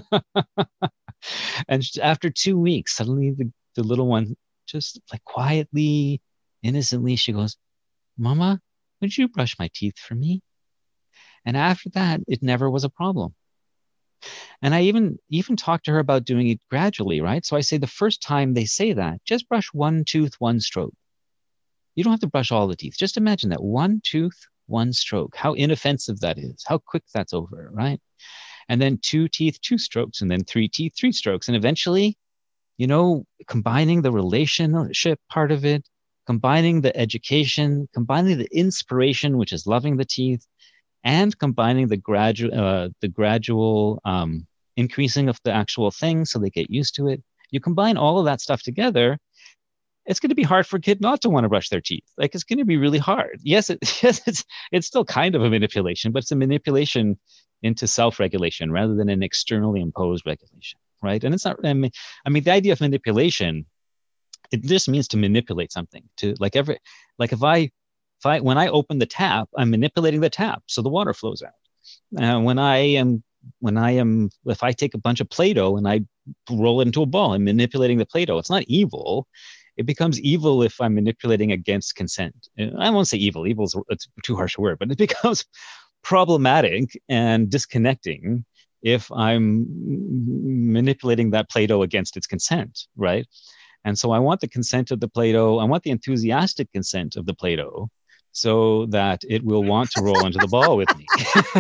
And after 2 weeks, suddenly the little one just like quietly, innocently, she goes, Mama, would you brush my teeth for me? And after that, it never was a problem. And I even talked to her about doing it gradually, right? So I say the first time they say that, just brush one tooth, one stroke. You don't have to brush all the teeth. Just imagine that one tooth, one stroke, how inoffensive that is, how quick that's over, right? And then 2 teeth, 2 strokes, and then 3 teeth, 3 strokes. And eventually, combining the relationship part of it, combining the education, combining the inspiration, which is loving the teeth, and combining the gradual increasing of the actual thing so they get used to it. You combine all of that stuff together, it's going to be hard for a kid not to want to brush their teeth. Like it's going to be really hard. Yes, it's still kind of a manipulation, but it's a manipulation into self-regulation rather than an externally imposed regulation, right? And it's not. I mean, the idea of manipulation, it just means to manipulate something. When I open the tap, I'm manipulating the tap so the water flows out. If I take a bunch of Play-Doh and I roll it into a ball, I'm manipulating the Play-Doh. It's not evil. It becomes evil if I'm manipulating against consent. I won't say evil. It's too harsh a word, but it becomes problematic and disconnecting if I'm manipulating that Play-Doh against its consent, right? And so I want the consent of the Play-Doh. I want the enthusiastic consent of the Play-Doh so that it will want to roll into the ball with me.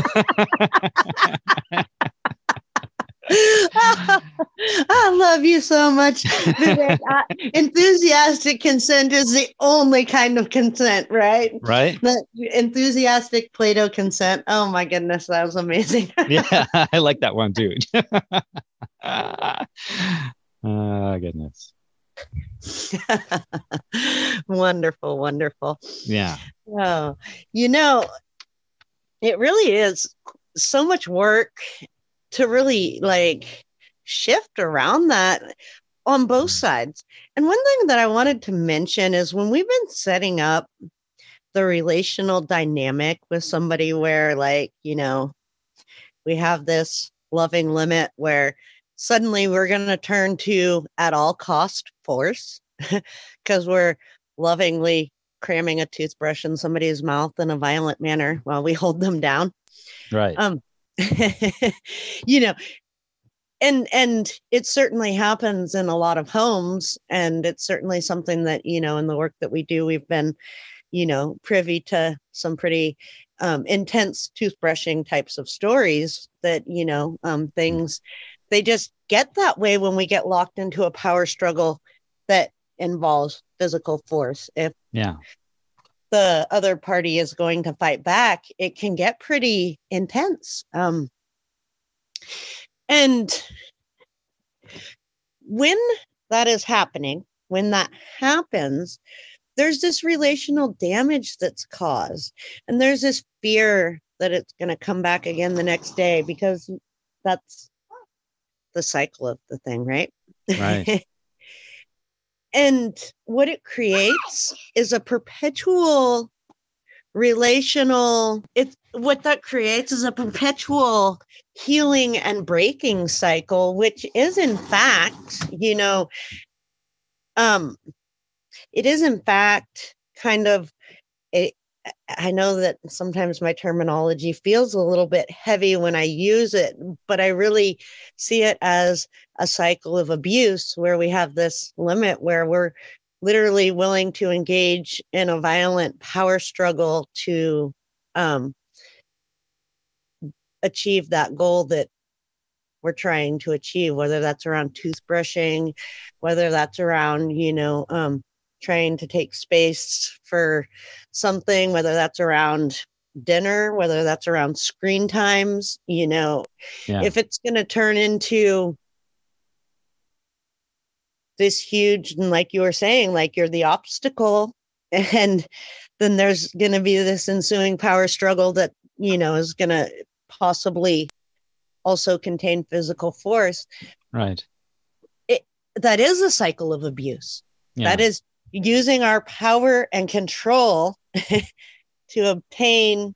I love you so much. Enthusiastic consent is the only kind of consent, right? Right. The enthusiastic Play-Doh consent. Oh my goodness, that was amazing. Yeah, I like that one too. Goodness. Wonderful, wonderful. Yeah. Oh, it really is so much work to really like shift around that on both sides. And one thing that I wanted to mention is when we've been setting up the relational dynamic with somebody where like, we have this loving limit where suddenly we're going to turn to at all cost force because we're lovingly cramming a toothbrush in somebody's mouth in a violent manner while we hold them down. Right. And it certainly happens in a lot of homes, and it's certainly something that, in the work that we do, we've been, privy to some pretty intense toothbrushing types of stories that, things, they just get that way when we get locked into a power struggle that involves physical force. If the other party is going to fight back, it can get pretty intense. And when that is happening, when that happens, there's this relational damage that's caused. And there's this fear that it's going to come back again the next day, because that's the cycle of the thing, right? Right. And what it creates is a perpetual relational, what that creates is a perpetual healing and breaking cycle, which is in fact, it is in fact kind of I know that sometimes my terminology feels a little bit heavy when I use it, but I really see it as a cycle of abuse where we have this limit where we're literally willing to engage in a violent power struggle to achieve that goal that we're trying to achieve, whether that's around toothbrushing, whether that's around, trying to take space for something, whether that's around dinner, whether that's around screen times, if it's going to turn into this huge, and like you were saying, like you're the obstacle, and then there's going to be this ensuing power struggle that, is going to possibly also contain physical force. Right. That is a cycle of abuse. Yeah. That is using our power and control to obtain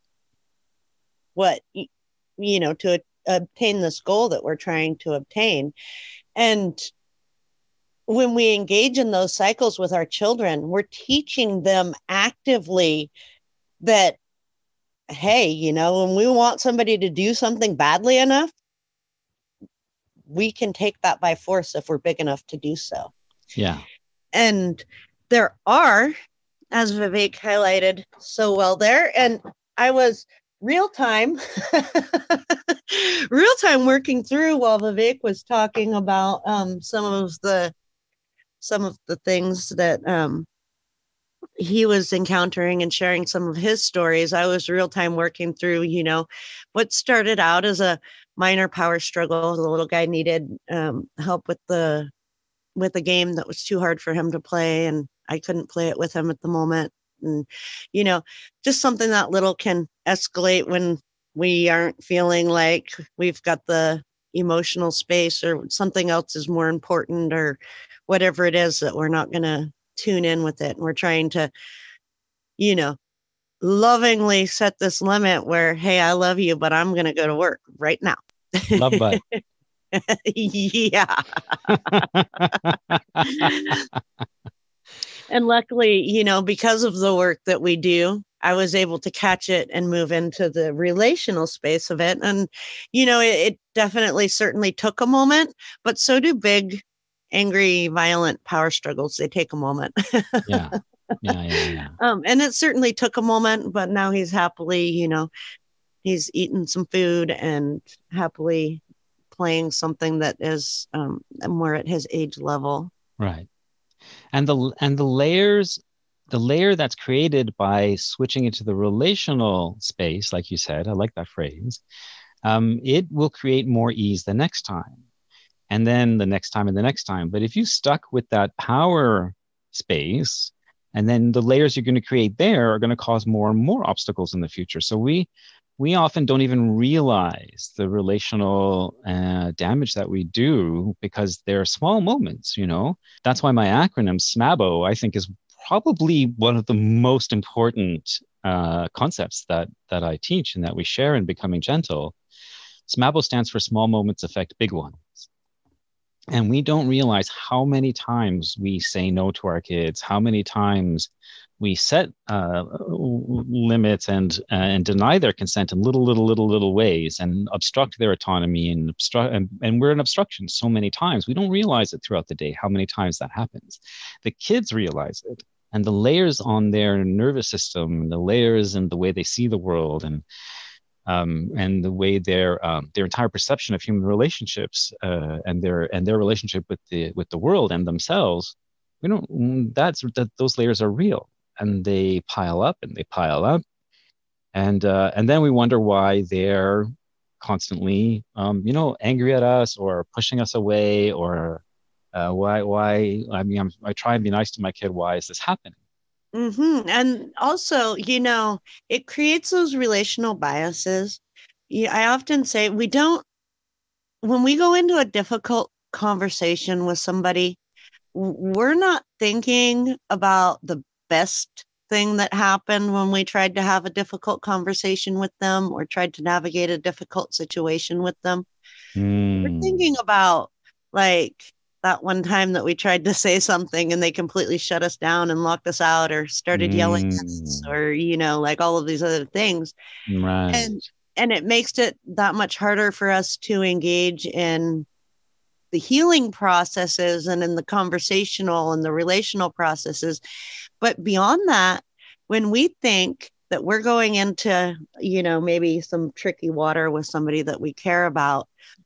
to obtain this goal that we're trying to obtain. And when we engage in those cycles with our children, we're teaching them actively that, hey, when we want somebody to do something badly enough, we can take that by force if we're big enough to do so. Yeah. And there are, as Vivek highlighted so well there, and I was real time working through while Vivek was talking about some of the things that he was encountering and sharing some of his stories. I was real time working through, what started out as a minor power struggle. The little guy needed help with a game that was too hard for him to play, and I couldn't play it with him at the moment. And, just something that little can escalate when we aren't feeling like we've got the emotional space, or something else is more important, or whatever it is that we're not going to tune in with it. And we're trying to, lovingly set this limit where, hey, I love you, but I'm going to go to work right now. Love butt. Yeah. And luckily, because of the work that we do, I was able to catch it and move into the relational space of it. And, it definitely certainly took a moment, but so do big, angry, violent power struggles. They take a moment. Yeah. Yeah. And it certainly took a moment, but now he's happily, he's eaten some food and happily playing something that is more at his age level. Right. And the layers, the layer that's created by switching into the relational space, like you said, I like that phrase, it will create more ease the next time. And then the next time and the next time. But if you stuck with that power space, and then the layers you're going to create there are going to cause more and more obstacles in the future. So we often don't even realize the relational damage that we do because they're small moments, That's why my acronym SMABO, I think, is probably one of the most important concepts that I teach and that we share in Becoming Gentle. SMABO stands for Small Moments Affect Big Ones. And we don't realize how many times we say no to our kids, how many times we set limits and deny their consent in little ways and obstruct their autonomy and we're an obstruction so many times. We don't realize it throughout the day, how many times that happens. The kids realize it, and the layers on their nervous system, the layers and the way they see the world and the way their entire perception of human relationships and their relationship with the world and themselves, those layers are real, and they pile up and they pile up, and then we wonder why they're constantly angry at us or pushing us away, or why I try and be nice to my kid. Why is this happening? Mm-hmm. And also, it creates those relational biases. I often say when we go into a difficult conversation with somebody, we're not thinking about the best thing that happened when we tried to have a difficult conversation with them or tried to navigate a difficult situation with them. We're thinking about that one time that we tried to say something and they completely shut us down and locked us out or started yelling at us, or, all of these other things. Right. And it makes it that much harder for us to engage in the healing processes and in the conversational and the relational processes. But beyond that, when we think that we're going into, maybe some tricky water with somebody that we care about,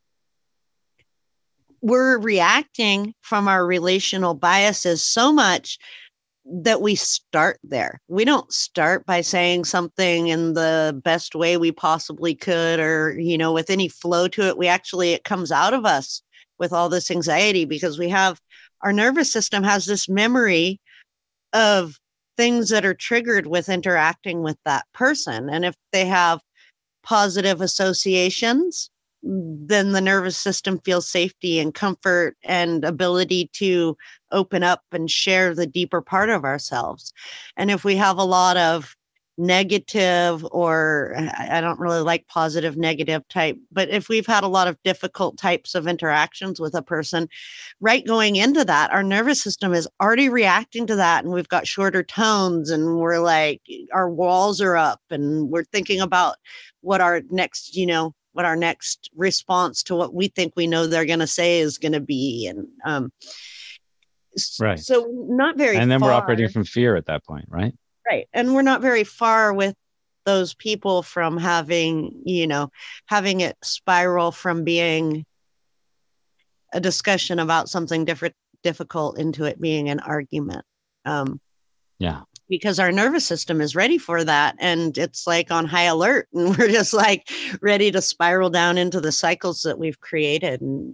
we're reacting from our relational biases so much that we start there. We don't start by saying something in the best way we possibly could, or, with any flow to it. It comes out of us with all this anxiety because our nervous system has this memory of things that are triggered with interacting with that person. And if they have positive associations, then the nervous system feels safety and comfort and ability to open up and share the deeper part of ourselves. And if we have a lot of negative, or I don't really like positive, negative type, but if we've had a lot of difficult types of interactions with a person, right going into that, our nervous system is already reacting to that. And we've got shorter tones and our walls are up and we're thinking about what our next, what our next response to what we think we know they're going to say is going to be. And right. So not very And then far. We're operating from fear at that point, right? Right. And we're not very far with those people from having it spiral from being a discussion about something difficult into it being an argument. Yeah. Because our nervous system is ready for that. And it's on high alert. And we're just ready to spiral down into the cycles that we've created. And,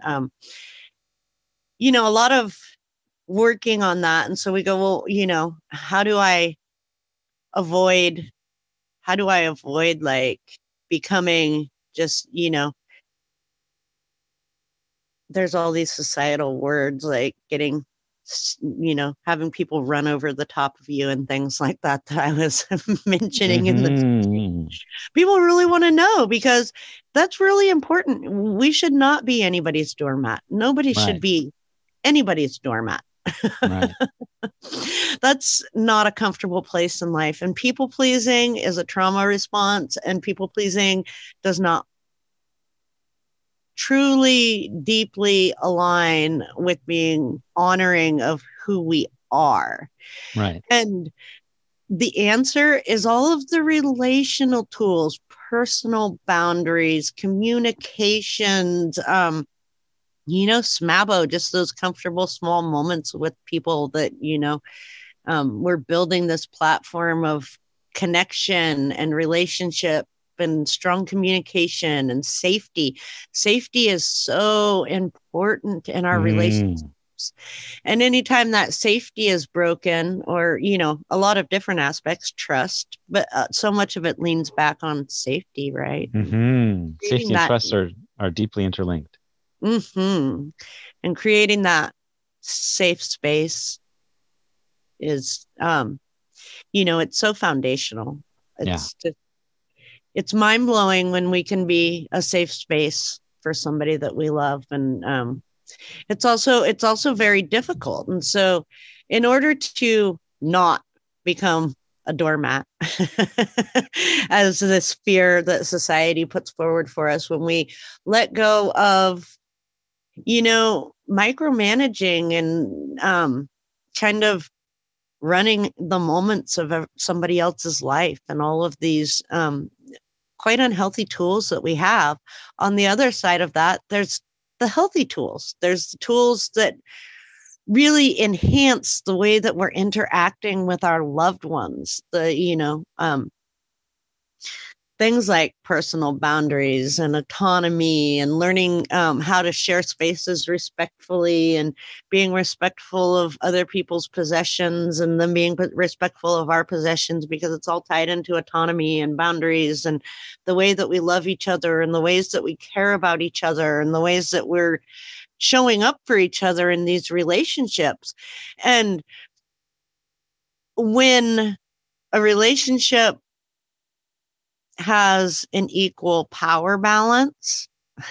a lot of working on that. And so we go, well, how do I avoid becoming just, there's all these societal words getting, having people run over the top of you and things like that I was mentioning in the people really want to know, because that's really important. We should not be anybody's doormat. Nobody should be anybody's doormat. Right. That's not a comfortable place in life. And people pleasing is a trauma response, and people pleasing does not truly deeply align with being honoring of who we are. Right. And the answer is all of the relational tools, personal boundaries, communications, SMABO, just those comfortable small moments with people that, we're building this platform of connection and relationship and strong communication and safety. Safety is so important in our relationships. And anytime that safety is broken, or, a lot of different aspects, trust, but so much of it leans back on safety, right? Safety and trust are deeply interlinked. And creating that safe space is, it's so foundational. It's mind blowing when we can be a safe space for somebody that we love. And, it's also very difficult. And so in order to not become a doormat, as this fear that society puts forward for us, when we let go of, micromanaging and kind of running the moments of somebody else's life and all of these quite unhealthy tools that we have. On the other side of that, there's the healthy tools. There's the tools that really enhance the way that we're interacting with our loved ones. Things like personal boundaries and autonomy, and learning how to share spaces respectfully, and being respectful of other people's possessions, and them being respectful of our possessions, because it's all tied into autonomy and boundaries, and the way that we love each other, and the ways that we care about each other, and the ways that we're showing up for each other in these relationships. And when a relationship has an equal power balance,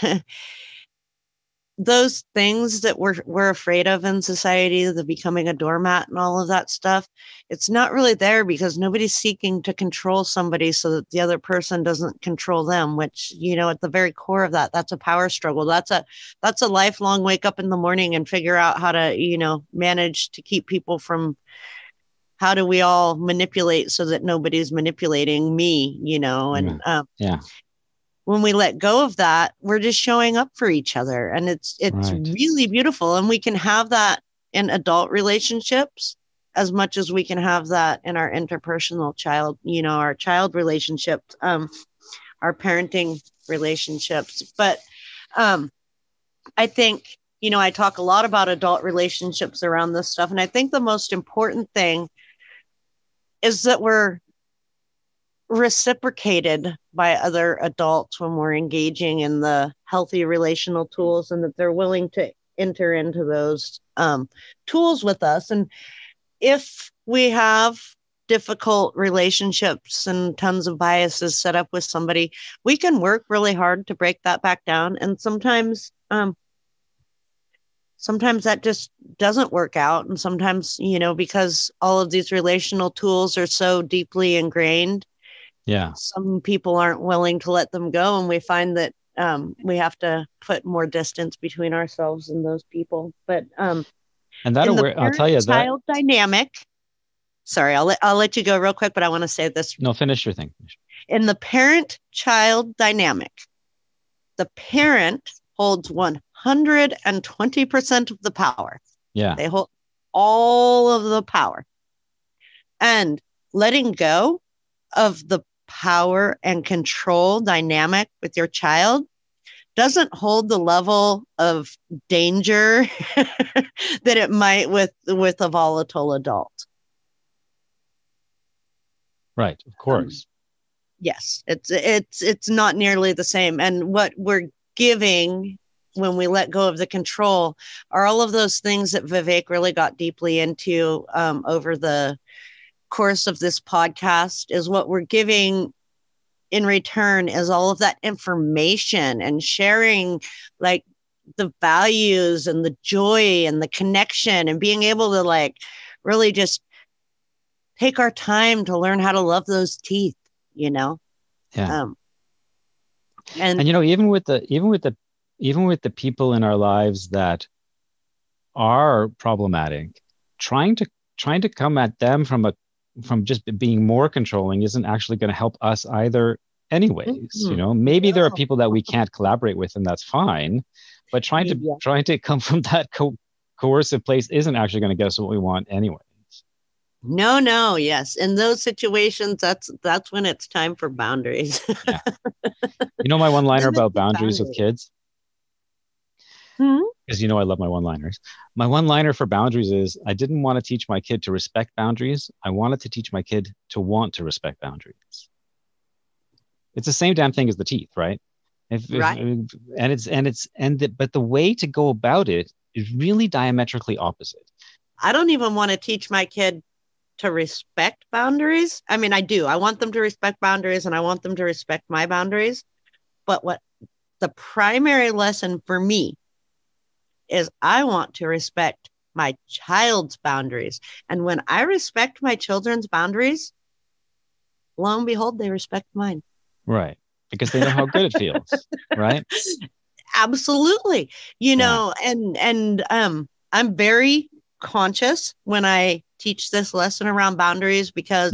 those things that we're afraid of in society, the becoming a doormat and all of that stuff, it's not really there, because nobody's seeking to control somebody so that the other person doesn't control them, which, at the very core of that, that's a power struggle. That's a lifelong wake up in the morning and figure out how to, manage to keep people from, how do we all manipulate so that nobody's manipulating me, and when we let go of that, we're just showing up for each other. And it's right. Really beautiful. And we can have that in adult relationships as much as we can have that in our interpersonal our child relationships, our parenting relationships. But I think, I talk a lot about adult relationships around this stuff. And I think the most important thing is that we're reciprocated by other adults when we're engaging in the healthy relational tools, and that they're willing to enter into those tools with us. And if we have difficult relationships and tons of biases set up with somebody, we can work really hard to break that back down. And sometimes that just doesn't work out. And sometimes, because all of these relational tools are so deeply ingrained, some people aren't willing to let them go. And we find that we have to put more distance between ourselves and those people. But and I'll tell you, child dynamic. Sorry, I'll let you go real quick, but I want to say this. No, finish your thing. In the parent-child dynamic, the parent holds 120% of the power. Yeah. They hold all of the power. And letting go of the power and control dynamic with your child doesn't hold the level of danger that it might with a volatile adult. Right, of course. Yes, it's not nearly the same. And what we're giving when we let go of the control are all of those things that Vivek really got deeply into over the course of this podcast. Is what we're giving in return is all of that information and sharing, like the values and the joy and the connection and being able to like really just take our time to learn how to love those teeth, you know? Yeah. And you know, even with the people in our lives that are problematic, trying to come at them from just being more controlling isn't actually going to help us either anyways. You know, maybe there are people that we can't collaborate with, and that's fine, but trying to come from that coercive place isn't actually going to get us what we want anyway. No, yes. In those situations, that's when it's time for boundaries. Yeah. You know my one-liner about boundaries with kids? Because you know I love my one-liners. My one-liner for boundaries is I didn't want to teach my kid to respect boundaries. I wanted to teach my kid to want to respect boundaries. It's the same damn thing as the teeth, right? But the way to go about it is really diametrically opposite. I don't even want to teach my kid to respect boundaries. I mean, I do. I want them to respect boundaries and I want them to respect my boundaries. But what the primary lesson for me is I want to respect my child's boundaries. And when I respect my children's boundaries, lo and behold, they respect mine. Right. Because they know how good it feels. Right. Absolutely. You know, and I'm very conscious when I teach this lesson around boundaries because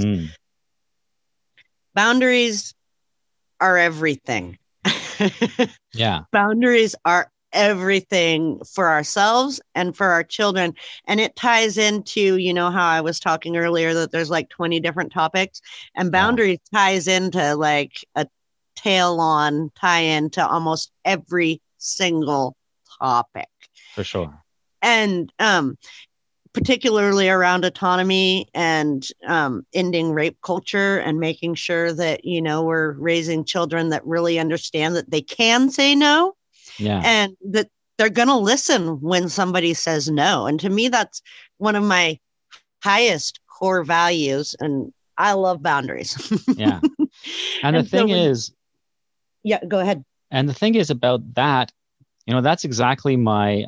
boundaries are everything. Yeah. Boundaries are everything for ourselves and for our children. And it ties into, you know, how I was talking earlier that there's like 20 different topics, and boundaries ties into like a tie into almost every single topic. For sure. And particularly around autonomy and ending rape culture and making sure that, you know, we're raising children that really understand that they can say no. Yeah. And that they're going to listen when somebody says no. And to me, that's one of my highest core values. And I love boundaries. Yeah. And the thing is, yeah, go ahead. And the thing is about that, you know, that's exactly why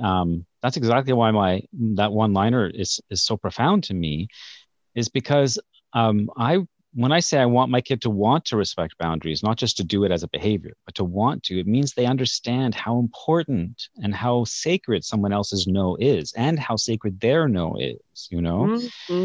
that one-liner is so profound to me, is because when I say I want my kid to want to respect boundaries, not just to do it as a behavior, but to want to, it means they understand how important and how sacred someone else's no is and how sacred their no is, you know?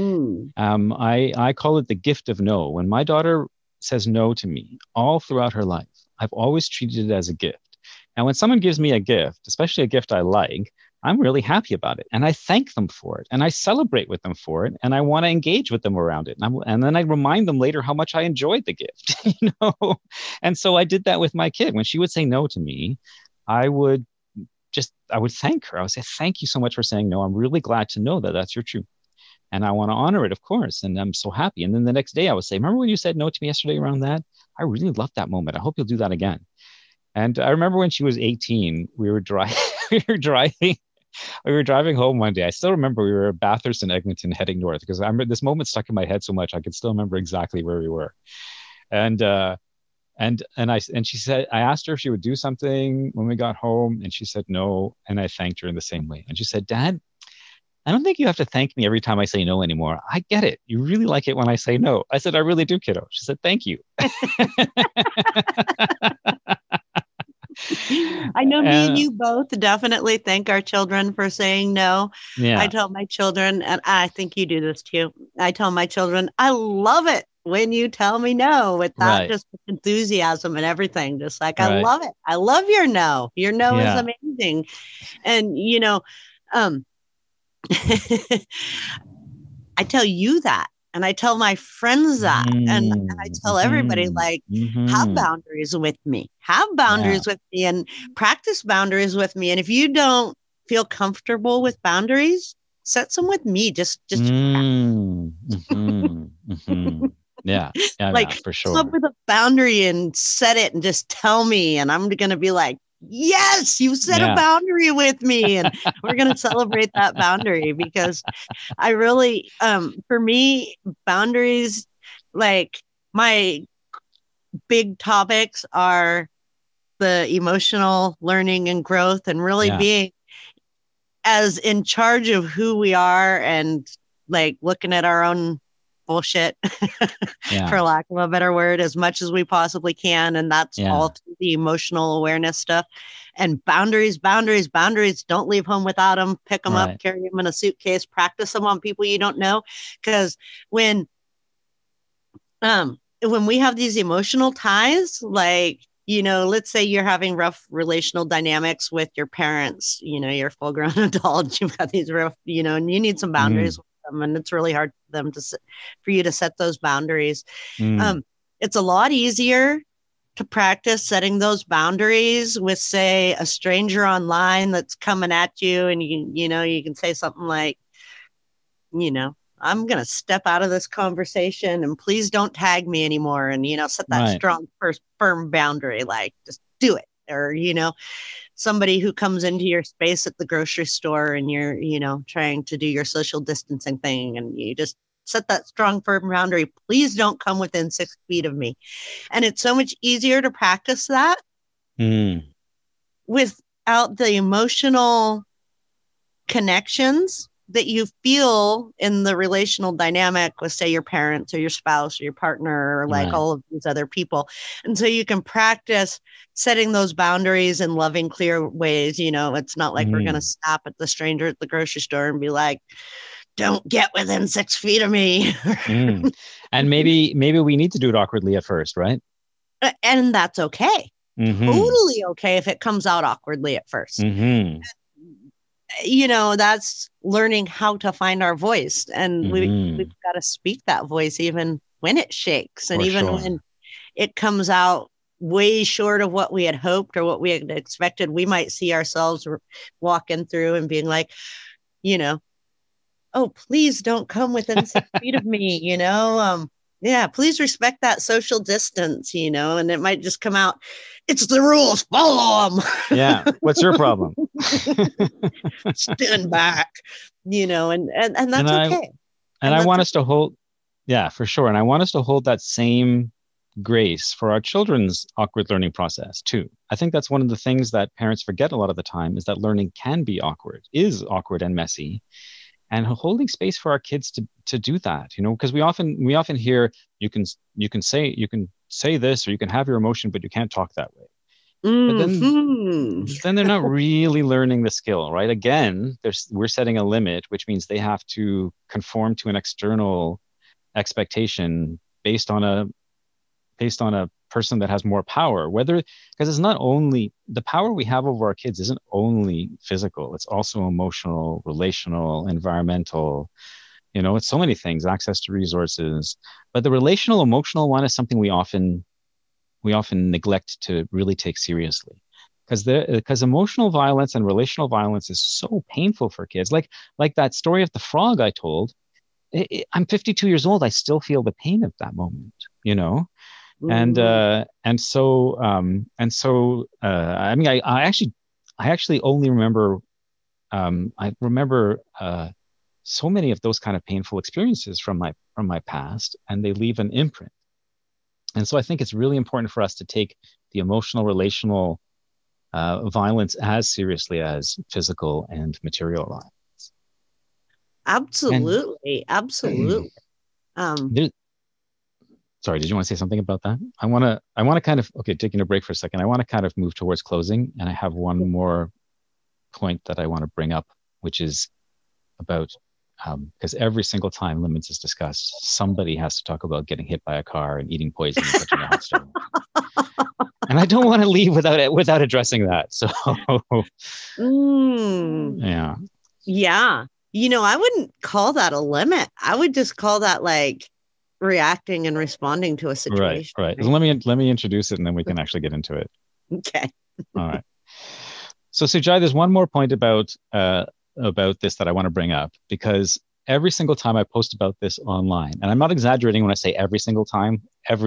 I call it the gift of no. When my daughter says no to me all throughout her life, I've always treated it as a gift. And when someone gives me a gift, especially a gift I like, I'm really happy about it. And I thank them for it. And I celebrate with them for it. And I want to engage with them around it. And then I remind them later how much I enjoyed the gift, you know? And so I did that with my kid. When she would say no to me, I would thank her. I would say, thank you so much for saying no. I'm really glad to know that that's your truth. And I want to honor it, of course. And I'm so happy. And then the next day I would say, remember when you said no to me yesterday around that? I really loved that moment. I hope you'll do that again. And I remember when she was 18, we were driving home one day. I still remember we were at Bathurst and Eglinton heading north, because I remember this moment stuck in my head so much I could still remember exactly where we were. And she said, I asked her if she would do something when we got home, and she said no. And I thanked her in the same way. And she said, Dad, I don't think you have to thank me every time I say no anymore. I get it. You really like it when I say no. I said, I really do, kiddo. She said, thank you. I know me and you both definitely thank our children for saying no. Yeah. I tell my children, and I think you do this too, I tell my children, I love it when you tell me no, with that just enthusiasm and everything. Just like, I love it. I love your no. Your no is amazing. And, you know, I tell you that. And I tell my friends that, and I tell everybody, like, have boundaries with me, and practice boundaries with me. And if you don't feel comfortable with boundaries, set some with me. Just Yeah, like, for sure. come up with a boundary and set it and just tell me. And I'm going to be like, yes, you set a boundary with me, and we're going to celebrate that boundary, because I really, for me, boundaries, like, my big topics are the emotional learning and growth, and really Yeah. being as in charge of who we are, and like looking at our own bullshit, Yeah. for lack of a better word, as much as we possibly can. And that's Yeah. all through the emotional awareness stuff. And boundaries, boundaries, boundaries. Don't leave home without them. Pick them up, Right. carry them in a suitcase, practice them on people you don't know. Because when we have these emotional ties, like, let's say you're having rough relational dynamics with your parents, you're a full grown adult, you've got these rough, and you need some boundaries with them, and it's really hard for them for you to set those boundaries. It's a lot easier to practice setting those boundaries with, say, a stranger online that's coming at you, and you can say something like, I'm going to step out of this conversation and please don't tag me anymore. And, set that strong, firm boundary, like just do it. Or, somebody who comes into your space at the grocery store and you're, trying to do your social distancing thing, and you just set that strong, firm boundary. Please don't come within 6 feet of me. And it's so much easier to practice that without the emotional connections that you feel in the relational dynamic with, say, your parents or your spouse or your partner, or like all of these other people. And so you can practice setting those boundaries in loving, clear ways. It's not like we're going to stop at the stranger at the grocery store and be like, don't get within 6 feet of me. And maybe we need to do it awkwardly at first, right? And that's okay. Totally okay if it comes out awkwardly at first. That's learning how to find our voice, and we've got to speak that voice even when it shakes, and when it comes out way short of what we had hoped or what we had expected. We might see ourselves walking through and being like, oh, please don't come within 6 feet of me, yeah, please respect that social distance, and it might just come out, it's the rules, follow them. Yeah. What's your problem? Stand back, and that's okay. And I want us to hold, yeah, for sure. And I want us to hold that same grace for our children's awkward learning process too. I think that's one of the things that parents forget a lot of the time, is that learning can be awkward, is awkward and messy. And holding space for our kids to do that, because we often hear you can say this, or you can have your emotion, but you can't talk that way. But then they're not really learning the skill, right? Again, we're setting a limit, which means they have to conform to an external expectation based on a person that has more power, because it's not only the power we have over our kids isn't only physical, it's also emotional, relational, environmental, it's so many things, access to resources. But the relational, emotional one is something we often neglect to really take seriously, because emotional violence and relational violence is so painful for kids. Like that story of the frog I told. I'm 52 years old. I still feel the pain of that moment, And so I mean, I actually only remember I remember so many of those kind of painful experiences from my past, and they leave an imprint. And so I think it's really important for us to take the emotional, relational violence as seriously as physical and material violence. Absolutely. Sorry, did you want to say something about that? I want to kind of, okay, taking a break for a second. I want to kind of move towards closing, and I have one more point that I want to bring up, which is about, because every single time Lemons is discussed, somebody has to talk about getting hit by a car and eating poison and touching a hot stove. And I don't want to leave without addressing that. So, yeah. Yeah. I wouldn't call that a limit. I would just call that like reacting and responding to a situation. Right. Let me introduce it, and then we can actually get into it. Okay. All right. So Sujai, there's one more point about this that I want to bring up, because every single time I post about this online, and I'm not exaggerating when I say every single time I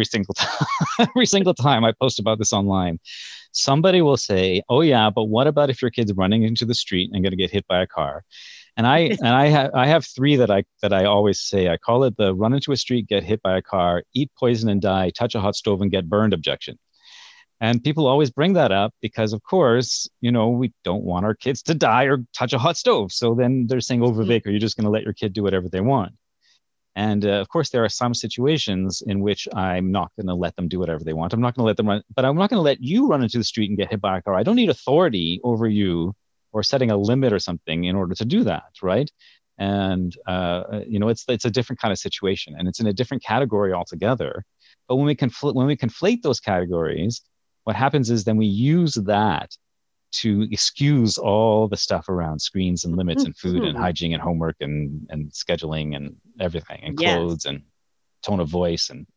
post about this online, somebody will say, "Oh yeah, but what about if your kid's running into the street and going to get hit by a car?" And I have three that I always say. I call it the run into a street, get hit by a car, eat poison and die, touch a hot stove and get burned objection. And people always bring that up because, of course, we don't want our kids to die or touch a hot stove. So then they're saying, oh, Vivek, are you just going to let your kid do whatever they want? And of course, there are some situations in which I'm not going to let them do whatever they want. I'm not going to let them run, but I'm not going to let you run into the street and get hit by a car. I don't need authority over you or setting a limit or something in order to do that, right? And it's a different kind of situation, and it's in a different category altogether. But when we conflate those categories, what happens is then we use that to excuse all the stuff around screens and limits and food and hygiene and homework and scheduling and everything and clothes and tone of voice. And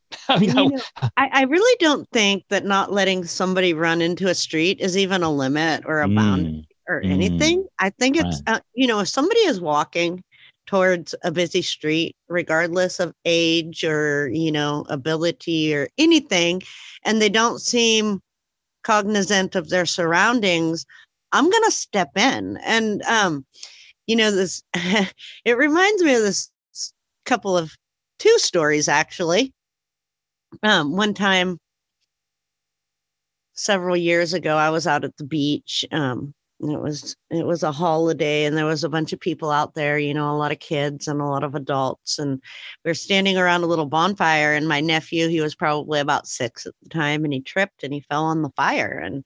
I really don't think that not letting somebody run into a street is even a limit or a boundary or anything. I think it's, if somebody is walking towards a busy street, regardless of age or, ability or anything, and they don't seem cognizant of their surroundings, I'm going to step in. And, this, it reminds me of this two stories, actually. One time, several years ago, I was out at the beach. It was a holiday, and there was a bunch of people out there, a lot of kids and a lot of adults. And we were standing around a little bonfire, and my nephew, he was probably about 6 at the time, and he tripped and he fell on the fire. And,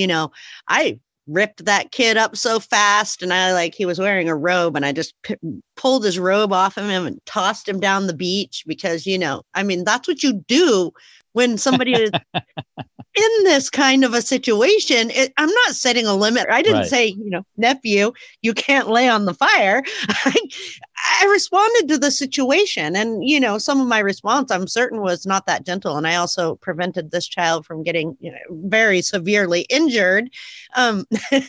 I ripped that kid up so fast, and he was wearing a robe, and I just pulled his robe off of him and tossed him down the beach because, that's what you do when somebody is in this kind of a situation. I'm not setting a limit. I didn't say, nephew, you can't lay on the fire. I responded to the situation, and, some of my response, I'm certain, was not that gentle. And I also prevented this child from getting very severely injured. But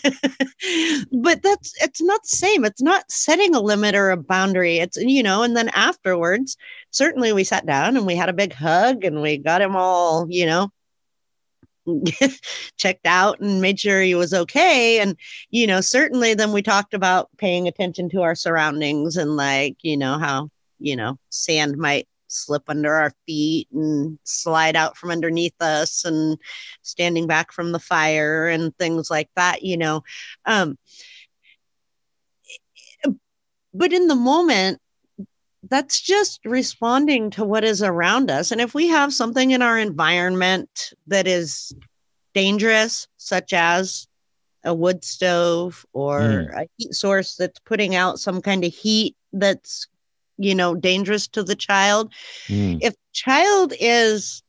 it's not the same. It's not setting a limit or a boundary. It's, and then afterwards, certainly we sat down and we had a big hug, and we got him all, checked out and made sure he was okay. And, certainly then we talked about paying attention to our surroundings and how, sand might slip under our feet and slide out from underneath us, and standing back from the fire and things like that, but in the moment, that's just responding to what is around us. And if we have something in our environment that is dangerous, such as a wood stove or a heat source that's putting out some kind of heat that's, dangerous to the child, if child is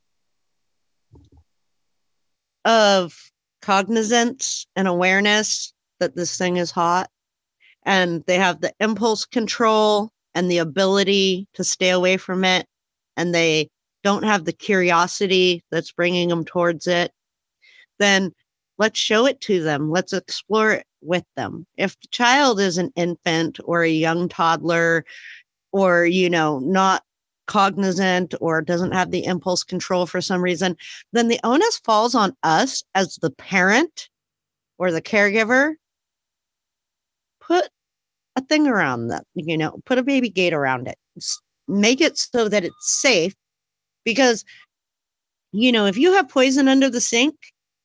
of cognizance and awareness that this thing is hot, and they have the impulse control and the ability to stay away from it, and they don't have the curiosity that's bringing them towards it, then let's show it to them. Let's explore it with them. If the child is an infant or a young toddler, or, not cognizant or doesn't have the impulse control for some reason, then the onus falls on us as the parent or the caregiver. Put a thing around that, put a baby gate around it, make it so that it's safe. Because, if you have poison under the sink,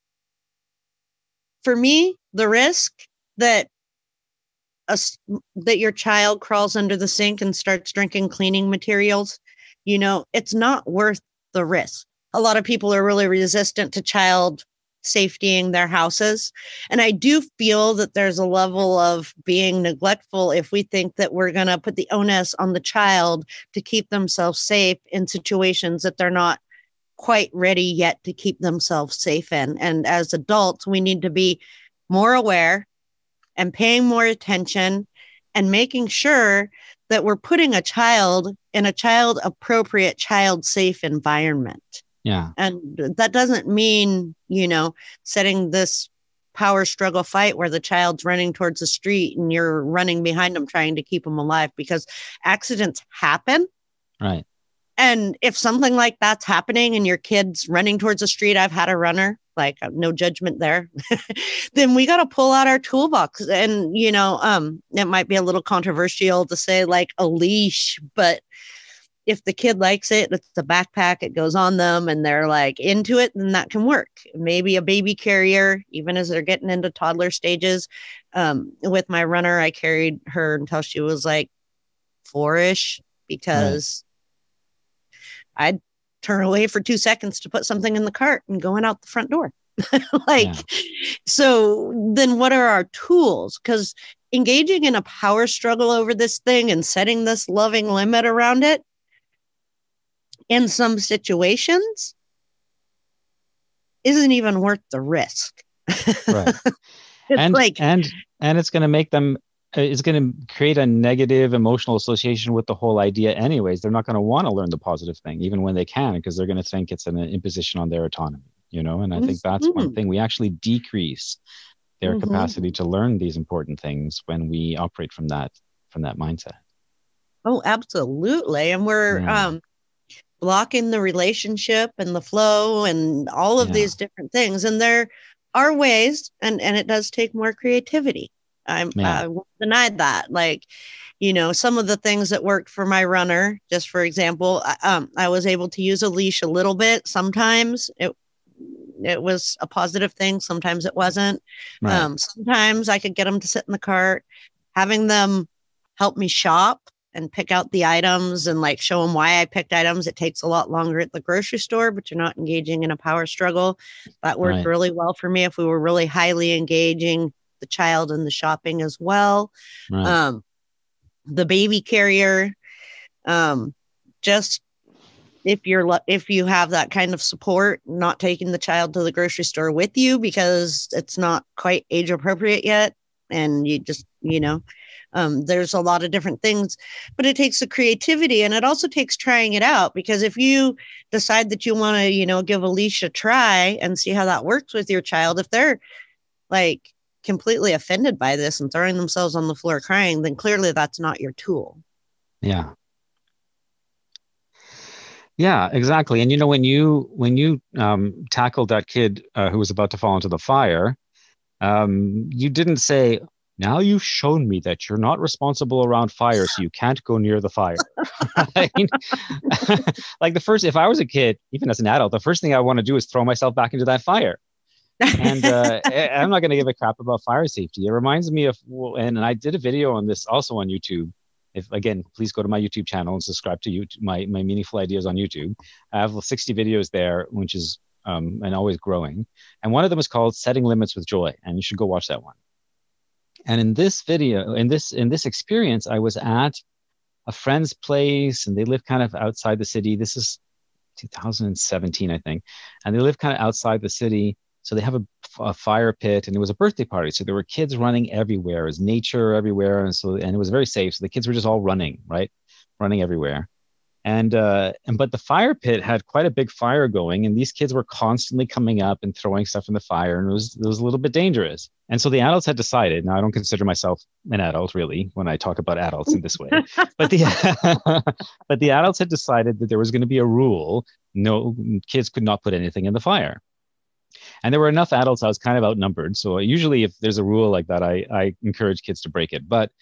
for me, the risk that your child crawls under the sink and starts drinking cleaning materials, it's not worth the risk. A lot of people are really resistant to child safetying their houses. And I do feel that there's a level of being neglectful if we think that we're going to put the onus on the child to keep themselves safe in situations that they're not quite ready yet to keep themselves safe in. And as adults, we need to be more aware and paying more attention and making sure that we're putting a child in a child appropriate, child safe environment. Yeah. And that doesn't mean, setting this power struggle fight where the child's running towards the street and you're running behind them trying to keep them alive, because accidents happen. Right. And if something like that's happening and your kid's running towards the street, I've had a runner, no judgment there, then we got to pull out our toolbox. And, it might be a little controversial to say a leash, but if the kid likes it, it's a backpack, it goes on them and they're like into it, then that can work. Maybe a baby carrier, even as they're getting into toddler stages. With my runner, I carried her until she was like 4-ish because I'd turn away for 2 seconds to put something in the cart and going out the front door. So then what are our tools? Because engaging in a power struggle over this thing and setting this loving limit around it in some situations isn't even worth the risk. Right. And it's going to make them, it's going to create a negative emotional association with the whole idea anyways. They're not going to want to learn the positive thing, even when they can, because they're going to think it's an imposition on their autonomy, and I think that's one thing. We actually decrease their capacity to learn these important things when we operate from that mindset. Oh, absolutely. And we're blocking the relationship and the flow and all of these different things. And there are ways, and it does take more creativity. I won't deny that. Like, some of the things that worked for my runner, just for example, I was able to use a leash a little bit. Sometimes it was a positive thing. Sometimes it wasn't. Right. Sometimes I could get them to sit in the cart, having them help me shop and pick out the items and like show them why I picked items. It takes a lot longer at the grocery store, but you're not engaging in a power struggle. That worked really well for me if we were really highly engaging the child in the shopping as well. Right. The baby carrier, just if you have that kind of support, not taking the child to the grocery store with you because it's not quite age appropriate yet. And you just, there's a lot of different things, but it takes the creativity, and it also takes trying it out, because if you decide that you want to, give a leash a try and see how that works with your child, if they're like completely offended by this and throwing themselves on the floor crying, then clearly that's not your tool. Yeah. Yeah, exactly. And when you tackled that kid who was about to fall into the fire, you didn't say, "Now you've shown me that you're not responsible around fire, so you can't go near the fire." Right? Like if I was a kid, even as an adult, the first thing I want to do is throw myself back into that fire. And I'm not going to give a crap about fire safety. It reminds me of, and I did a video on this also on YouTube. Again, please go to my YouTube channel and subscribe to my Meaningful Ideas on YouTube. I have 60 videos there, which is and always growing. And one of them is called Setting Limits with Joy, and you should go watch that one. And in this video, in this experience, I was at a friend's place, and they live kind of outside the city. This is 2017, I think, and they live kind of outside the city. So they have a fire pit, and it was a birthday party. So there were kids running everywhere. It was nature everywhere. And it was very safe. So the kids were just all running, right? Running everywhere. But the fire pit had quite a big fire going, and these kids were constantly coming up and throwing stuff in the fire, and it was a little bit dangerous. And so the adults had decided, now I don't consider myself an adult really when I talk about adults in this way, but the adults had decided that there was going to be a rule: no kids could not put anything in the fire. And there were enough adults, I was kind of outnumbered. So usually if there's a rule like that, I encourage kids to break it. But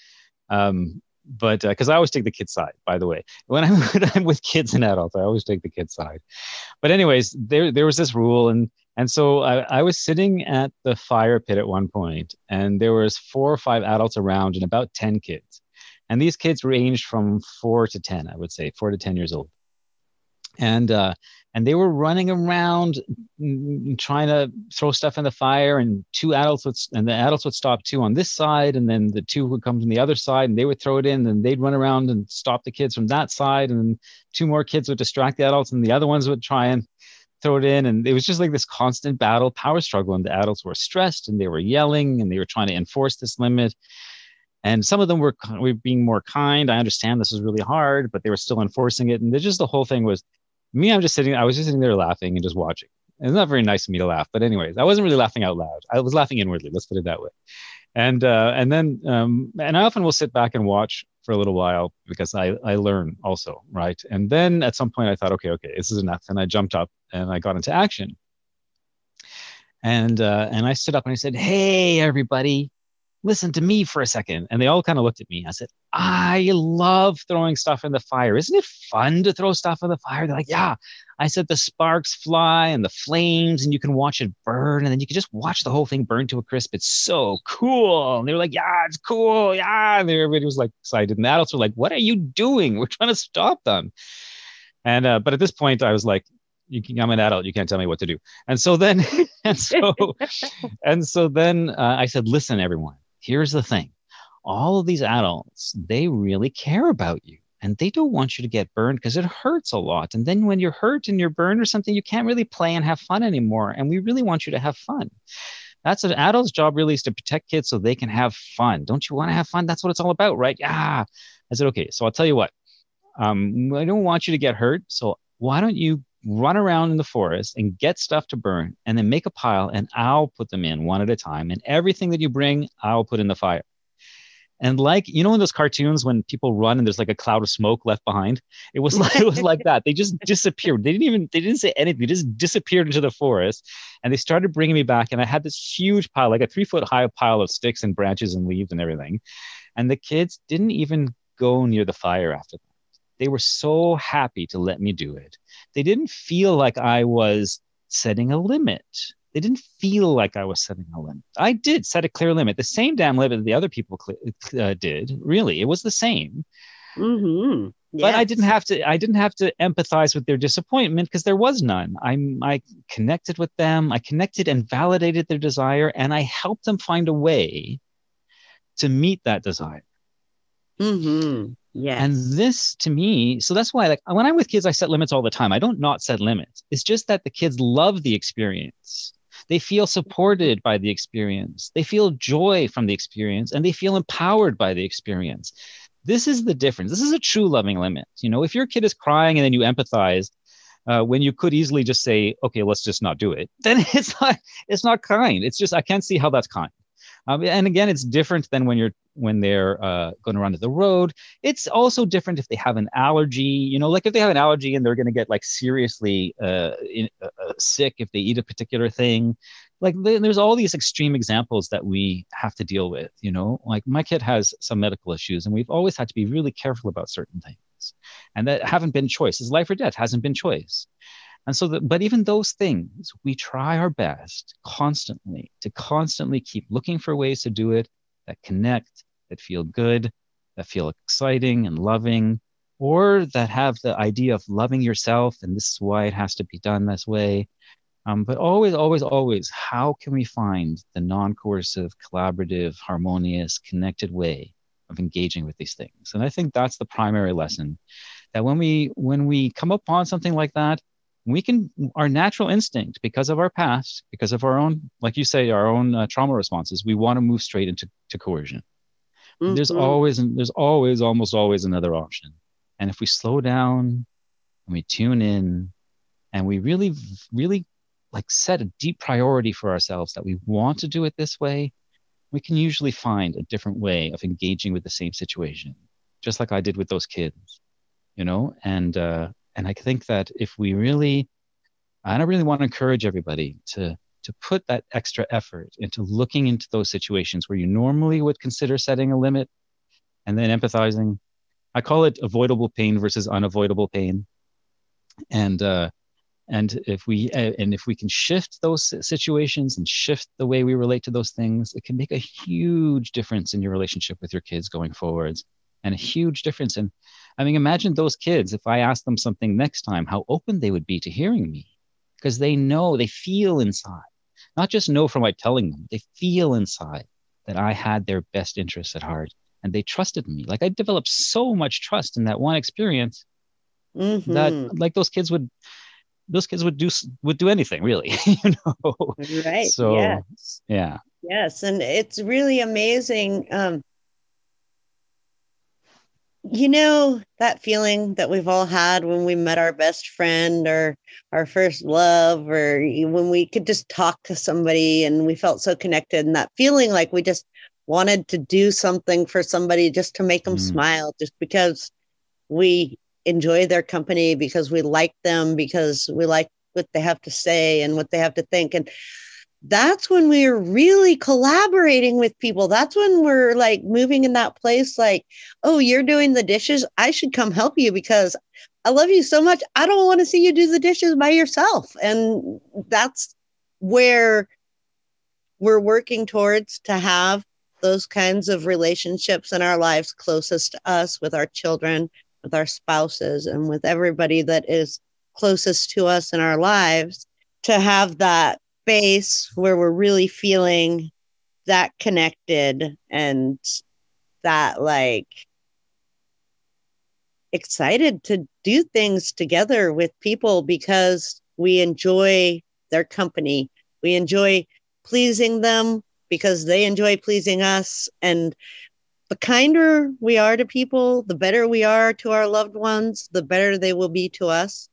because I always take the kid's side, by the way. When I'm with kids and adults, I always take the kid's side. But anyways, there was this rule. And so I was sitting at the fire pit at one point, and there was 4 or 5 adults around and about 10 kids. And these kids ranged from 4 to 10, I would say, 4 to 10 years old. And they were running around trying to throw stuff in the fire, and the adults would stop 2 on this side, and then the 2 would come from the other side, and they would throw it in, and they'd run around and stop the kids from that side, and then 2 more kids would distract the adults, and the other ones would try and throw it in. And it was just like this constant battle, power struggle, and the adults were stressed, and they were yelling, and they were trying to enforce this limit. And some of them were being more kind. I understand this is really hard, but they were still enforcing it. And the whole thing was, I was just sitting there laughing and just watching. It's not very nice of me to laugh, but anyways, I wasn't really laughing out loud. I was laughing inwardly. Let's put it that way. And then I often will sit back and watch for a little while because I learn also, right? And then at some point I thought, okay, this is enough. And I jumped up and I got into action. And I stood up and I said, "Hey, everybody, listen to me for a second. And they all kind of looked at me. I said, I love throwing stuff in the fire. Isn't it fun to throw stuff in the fire? They're like, yeah. I said, the sparks fly and the flames, and you can watch it burn. And then you can just watch the whole thing burn to a crisp. It's so cool. And they were like, yeah, it's cool. Yeah. And everybody was like excited. And the adults were like, what are you doing? We're trying to stop them. And, but at this point, I was like, I'm an adult. You can't tell me what to do. And so then, and so then I said, listen, everyone, here's the thing. All of these adults, they really care about you. And they don't want you to get burned because it hurts a lot. And then when you're hurt and you're burned or something, you can't really play and have fun anymore. And we really want you to have fun. That's an adult's job, really, is to protect kids so they can have fun. Don't you want to have fun? That's what it's all about, right? Yeah. I said, okay, so I'll tell you what. I don't want you to get hurt. So why don't you run around in the forest and get stuff to burn and then make a pile, and I'll put them in one at a time. And everything that you bring, I'll put in the fire. And like, in those cartoons when people run and there's like a cloud of smoke left behind, it was like that. They just disappeared. They didn't say anything. They just disappeared into the forest, and they started bringing me back. And I had this huge pile, like a 3-foot high pile of sticks and branches and leaves and everything. And the kids didn't even go near the fire after that. They were so happy to let me do it. They didn't feel like I was setting a limit. They didn't feel like I was setting a limit. I did set a clear limit, the same damn limit that the other people did. Really, it was the same. Mm-hmm. Yes. But I didn't have to empathize with their disappointment because there was none. I connected with them. I connected and validated their desire, and I helped them find a way to meet that desire. Mm-hmm. Yes. And this, to me, so that's why, like, when I'm with kids, I set limits all the time. I don't not set limits. It's just that the kids love the experience. They feel supported by the experience. They feel joy from the experience, and they feel empowered by the experience. This is the difference. This is a true loving limit. If your kid is crying and then you empathize, when you could easily just say, okay, let's just not do it, then it's not kind. It's just, I can't see how that's kind. And again, it's different than when they're going to run to the road. It's also different if they have an allergy, like if they have an allergy and they're going to get like seriously sick if they eat a particular thing. Like there's all these extreme examples that we have to deal with, like my kid has some medical issues, and we've always had to be really careful about certain things, and that haven't been choice. His life or death hasn't been choice. And so, but even those things, we try our best constantly to keep looking for ways to do it that connect, that feel good, that feel exciting and loving, or that have the idea of loving yourself. And this is why it has to be done this way. But always, always, always, how can we find the non-coercive, collaborative, harmonious, connected way of engaging with these things? And I think that's the primary lesson, that when we come upon something like that, our natural instinct, because of our past, because of our own, like you say, our own trauma responses, we want to move straight into coercion. Mm-hmm. There's always, almost always another option. And if we slow down and we tune in and we really, really like set a deep priority for ourselves that we want to do it this way, we can usually find a different way of engaging with the same situation, just like I did with those kids, and I think that if we really, and I really want to encourage everybody to put that extra effort into looking into those situations where you normally would consider setting a limit and then empathizing. I call it avoidable pain versus unavoidable pain. And if we can shift those situations and shift the way we relate to those things, it can make a huge difference in your relationship with your kids going forwards. And a huge difference. And I mean, imagine those kids, if I asked them something next time, how open they would be to hearing me, because they feel inside, not just know from my telling them, they feel inside that I had their best interests at heart, and they trusted me. Like I developed so much trust in that one experience that like those kids would do anything really, Right. So, yes. Yeah. Yes. And it's really amazing. That feeling that we've all had when we met our best friend or our first love, or when we could just talk to somebody and we felt so connected, and that feeling like we just wanted to do something for somebody just to make them smile, just because we enjoy their company, because we like them, because we like what they have to say and what they have to think. And that's when we're really collaborating with people. That's when we're like moving in that place like, oh, you're doing the dishes. I should come help you because I love you so much. I don't want to see you do the dishes by yourself. And that's where we're working towards, to have those kinds of relationships in our lives closest to us, with our children, with our spouses, and with everybody that is closest to us in our lives, to have that space where we're really feeling that connected and that like excited to do things together with people because we enjoy their company. We enjoy pleasing them because they enjoy pleasing us. And the kinder we are to people, the better we are to our loved ones, the better they will be to us.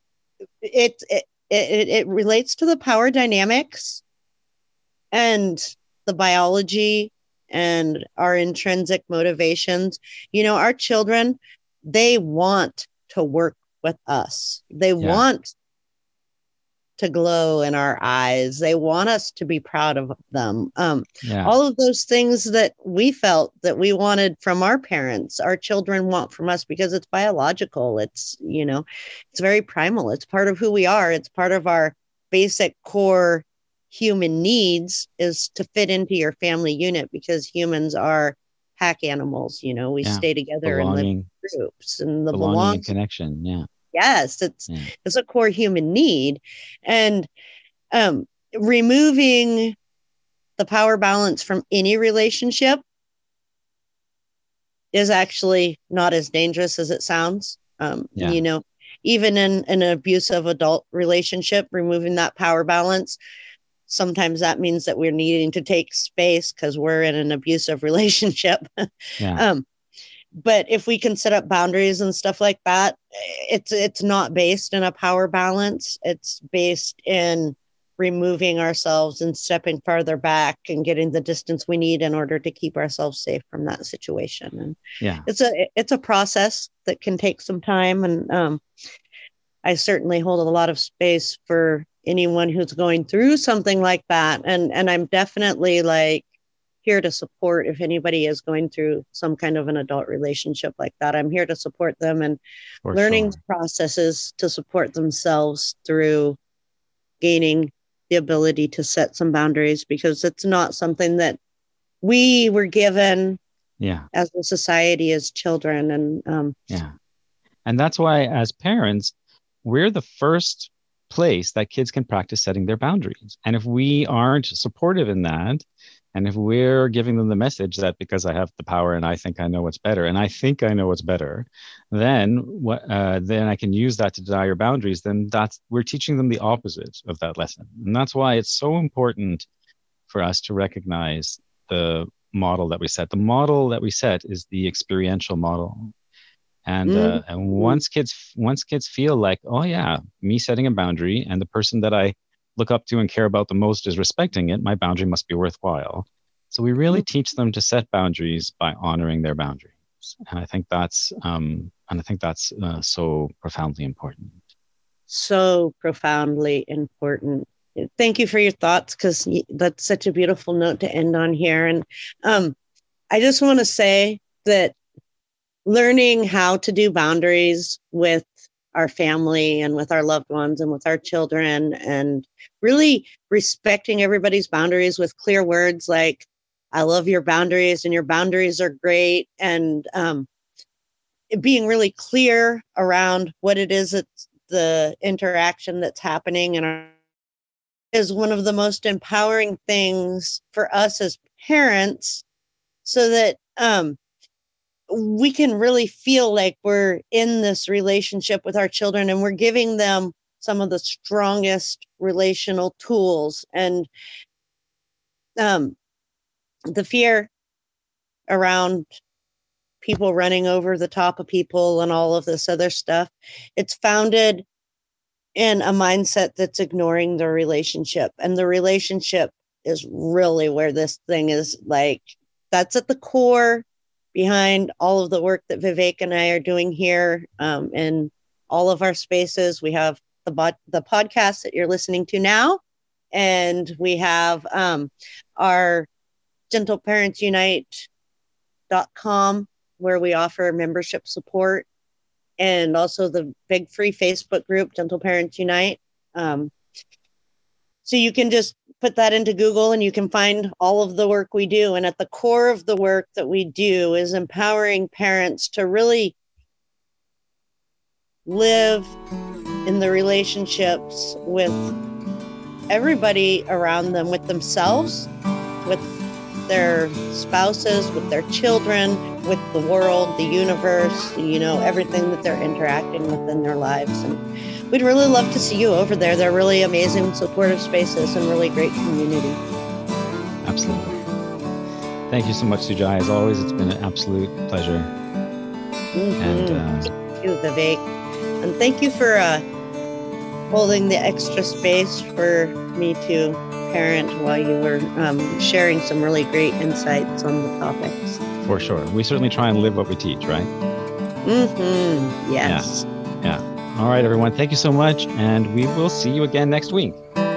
It relates to the power dynamics and the biology and our intrinsic motivations. You know, our children, they want to work with us. They want to glow in our eyes. They want us to be proud of them. All of those things that we felt that we wanted from our parents, our children want from us because it's biological. It's, you know, it's very primal. It's part of who we are. It's part of our basic core human needs, is to fit into your family unit, because humans are pack animals. You know, we stay together and live in groups, and the belonging and connection. Yes, it's a core human need. And removing the power balance from any relationship is actually not as dangerous as it sounds. You know, even in an abusive adult relationship, removing that power balance, sometimes that means that we're needing to take space because we're in an abusive relationship. But if we can set up boundaries and stuff like that, it's not based in a power balance. It's based in removing ourselves and stepping farther back and getting the distance we need in order to keep ourselves safe from that situation. And it's a process that can take some time. And I certainly hold a lot of space for anyone who's going through something like that. And I'm definitely like here to support if anybody is going through some kind of an adult relationship like that. I'm here to support them and learning processes to support themselves through gaining the ability to set some boundaries, because it's not something that we were given as a society, as children. And and that's why as parents, we're the first place that kids can practice setting their boundaries. And if we aren't supportive in that, and if we're giving them the message that because I have the power and I think I know what's better, and I think I know what's better, then then I can use that to deny your boundaries, then we're teaching them the opposite of that lesson. And that's why it's so important for us to recognize the model that we set. The model that we set is the experiential model. And and once kids feel like, oh yeah, me setting a boundary and the person that I look up to and care about the most is respecting it, my boundary must be worthwhile. So we really teach them to set boundaries by honoring their boundaries. And I think that's so profoundly important. So profoundly important. Thank you for your thoughts, because that's such a beautiful note to end on here. And I just want to say that learning how to do boundaries with our family and with our loved ones and with our children, and really respecting everybody's boundaries with clear words like, I love your boundaries and your boundaries are great. And being really clear around what it is that's the interaction that's happening is one of the most empowering things for us as parents, so that we can really feel like we're in this relationship with our children and we're giving them some of the strongest relational tools. And the fear around people running over the top of people and all of this other stuff, it's founded in a mindset that's ignoring the relationship. And the relationship is really where this thing is, like, that's at the core behind all of the work that Vivek and I are doing here in all of our spaces. We have the podcast that you're listening to now, And we have our gentleparentsunite.com, where we offer membership support, and also the big free Facebook group, Gentle Parents Unite. So you can just put that into Google and you can find all of the work we do. And at the core of the work that we do is empowering parents to really live in the relationships with everybody around them, with themselves, with their spouses, with their children, with the world, the universe, everything that they're interacting with in their lives. And we'd really love to see you over there. They're really amazing, supportive spaces and really great community. Absolutely. Thank you so much, Sujai. As always, it's been an absolute pleasure. And thank you, Vivek. And thank you for holding the extra space for me to parent while you were sharing some really great insights on the topics. For sure. We certainly try and live what we teach, right? Yes. Yeah. All right, everyone. Thank you so much. And we will see you again next week.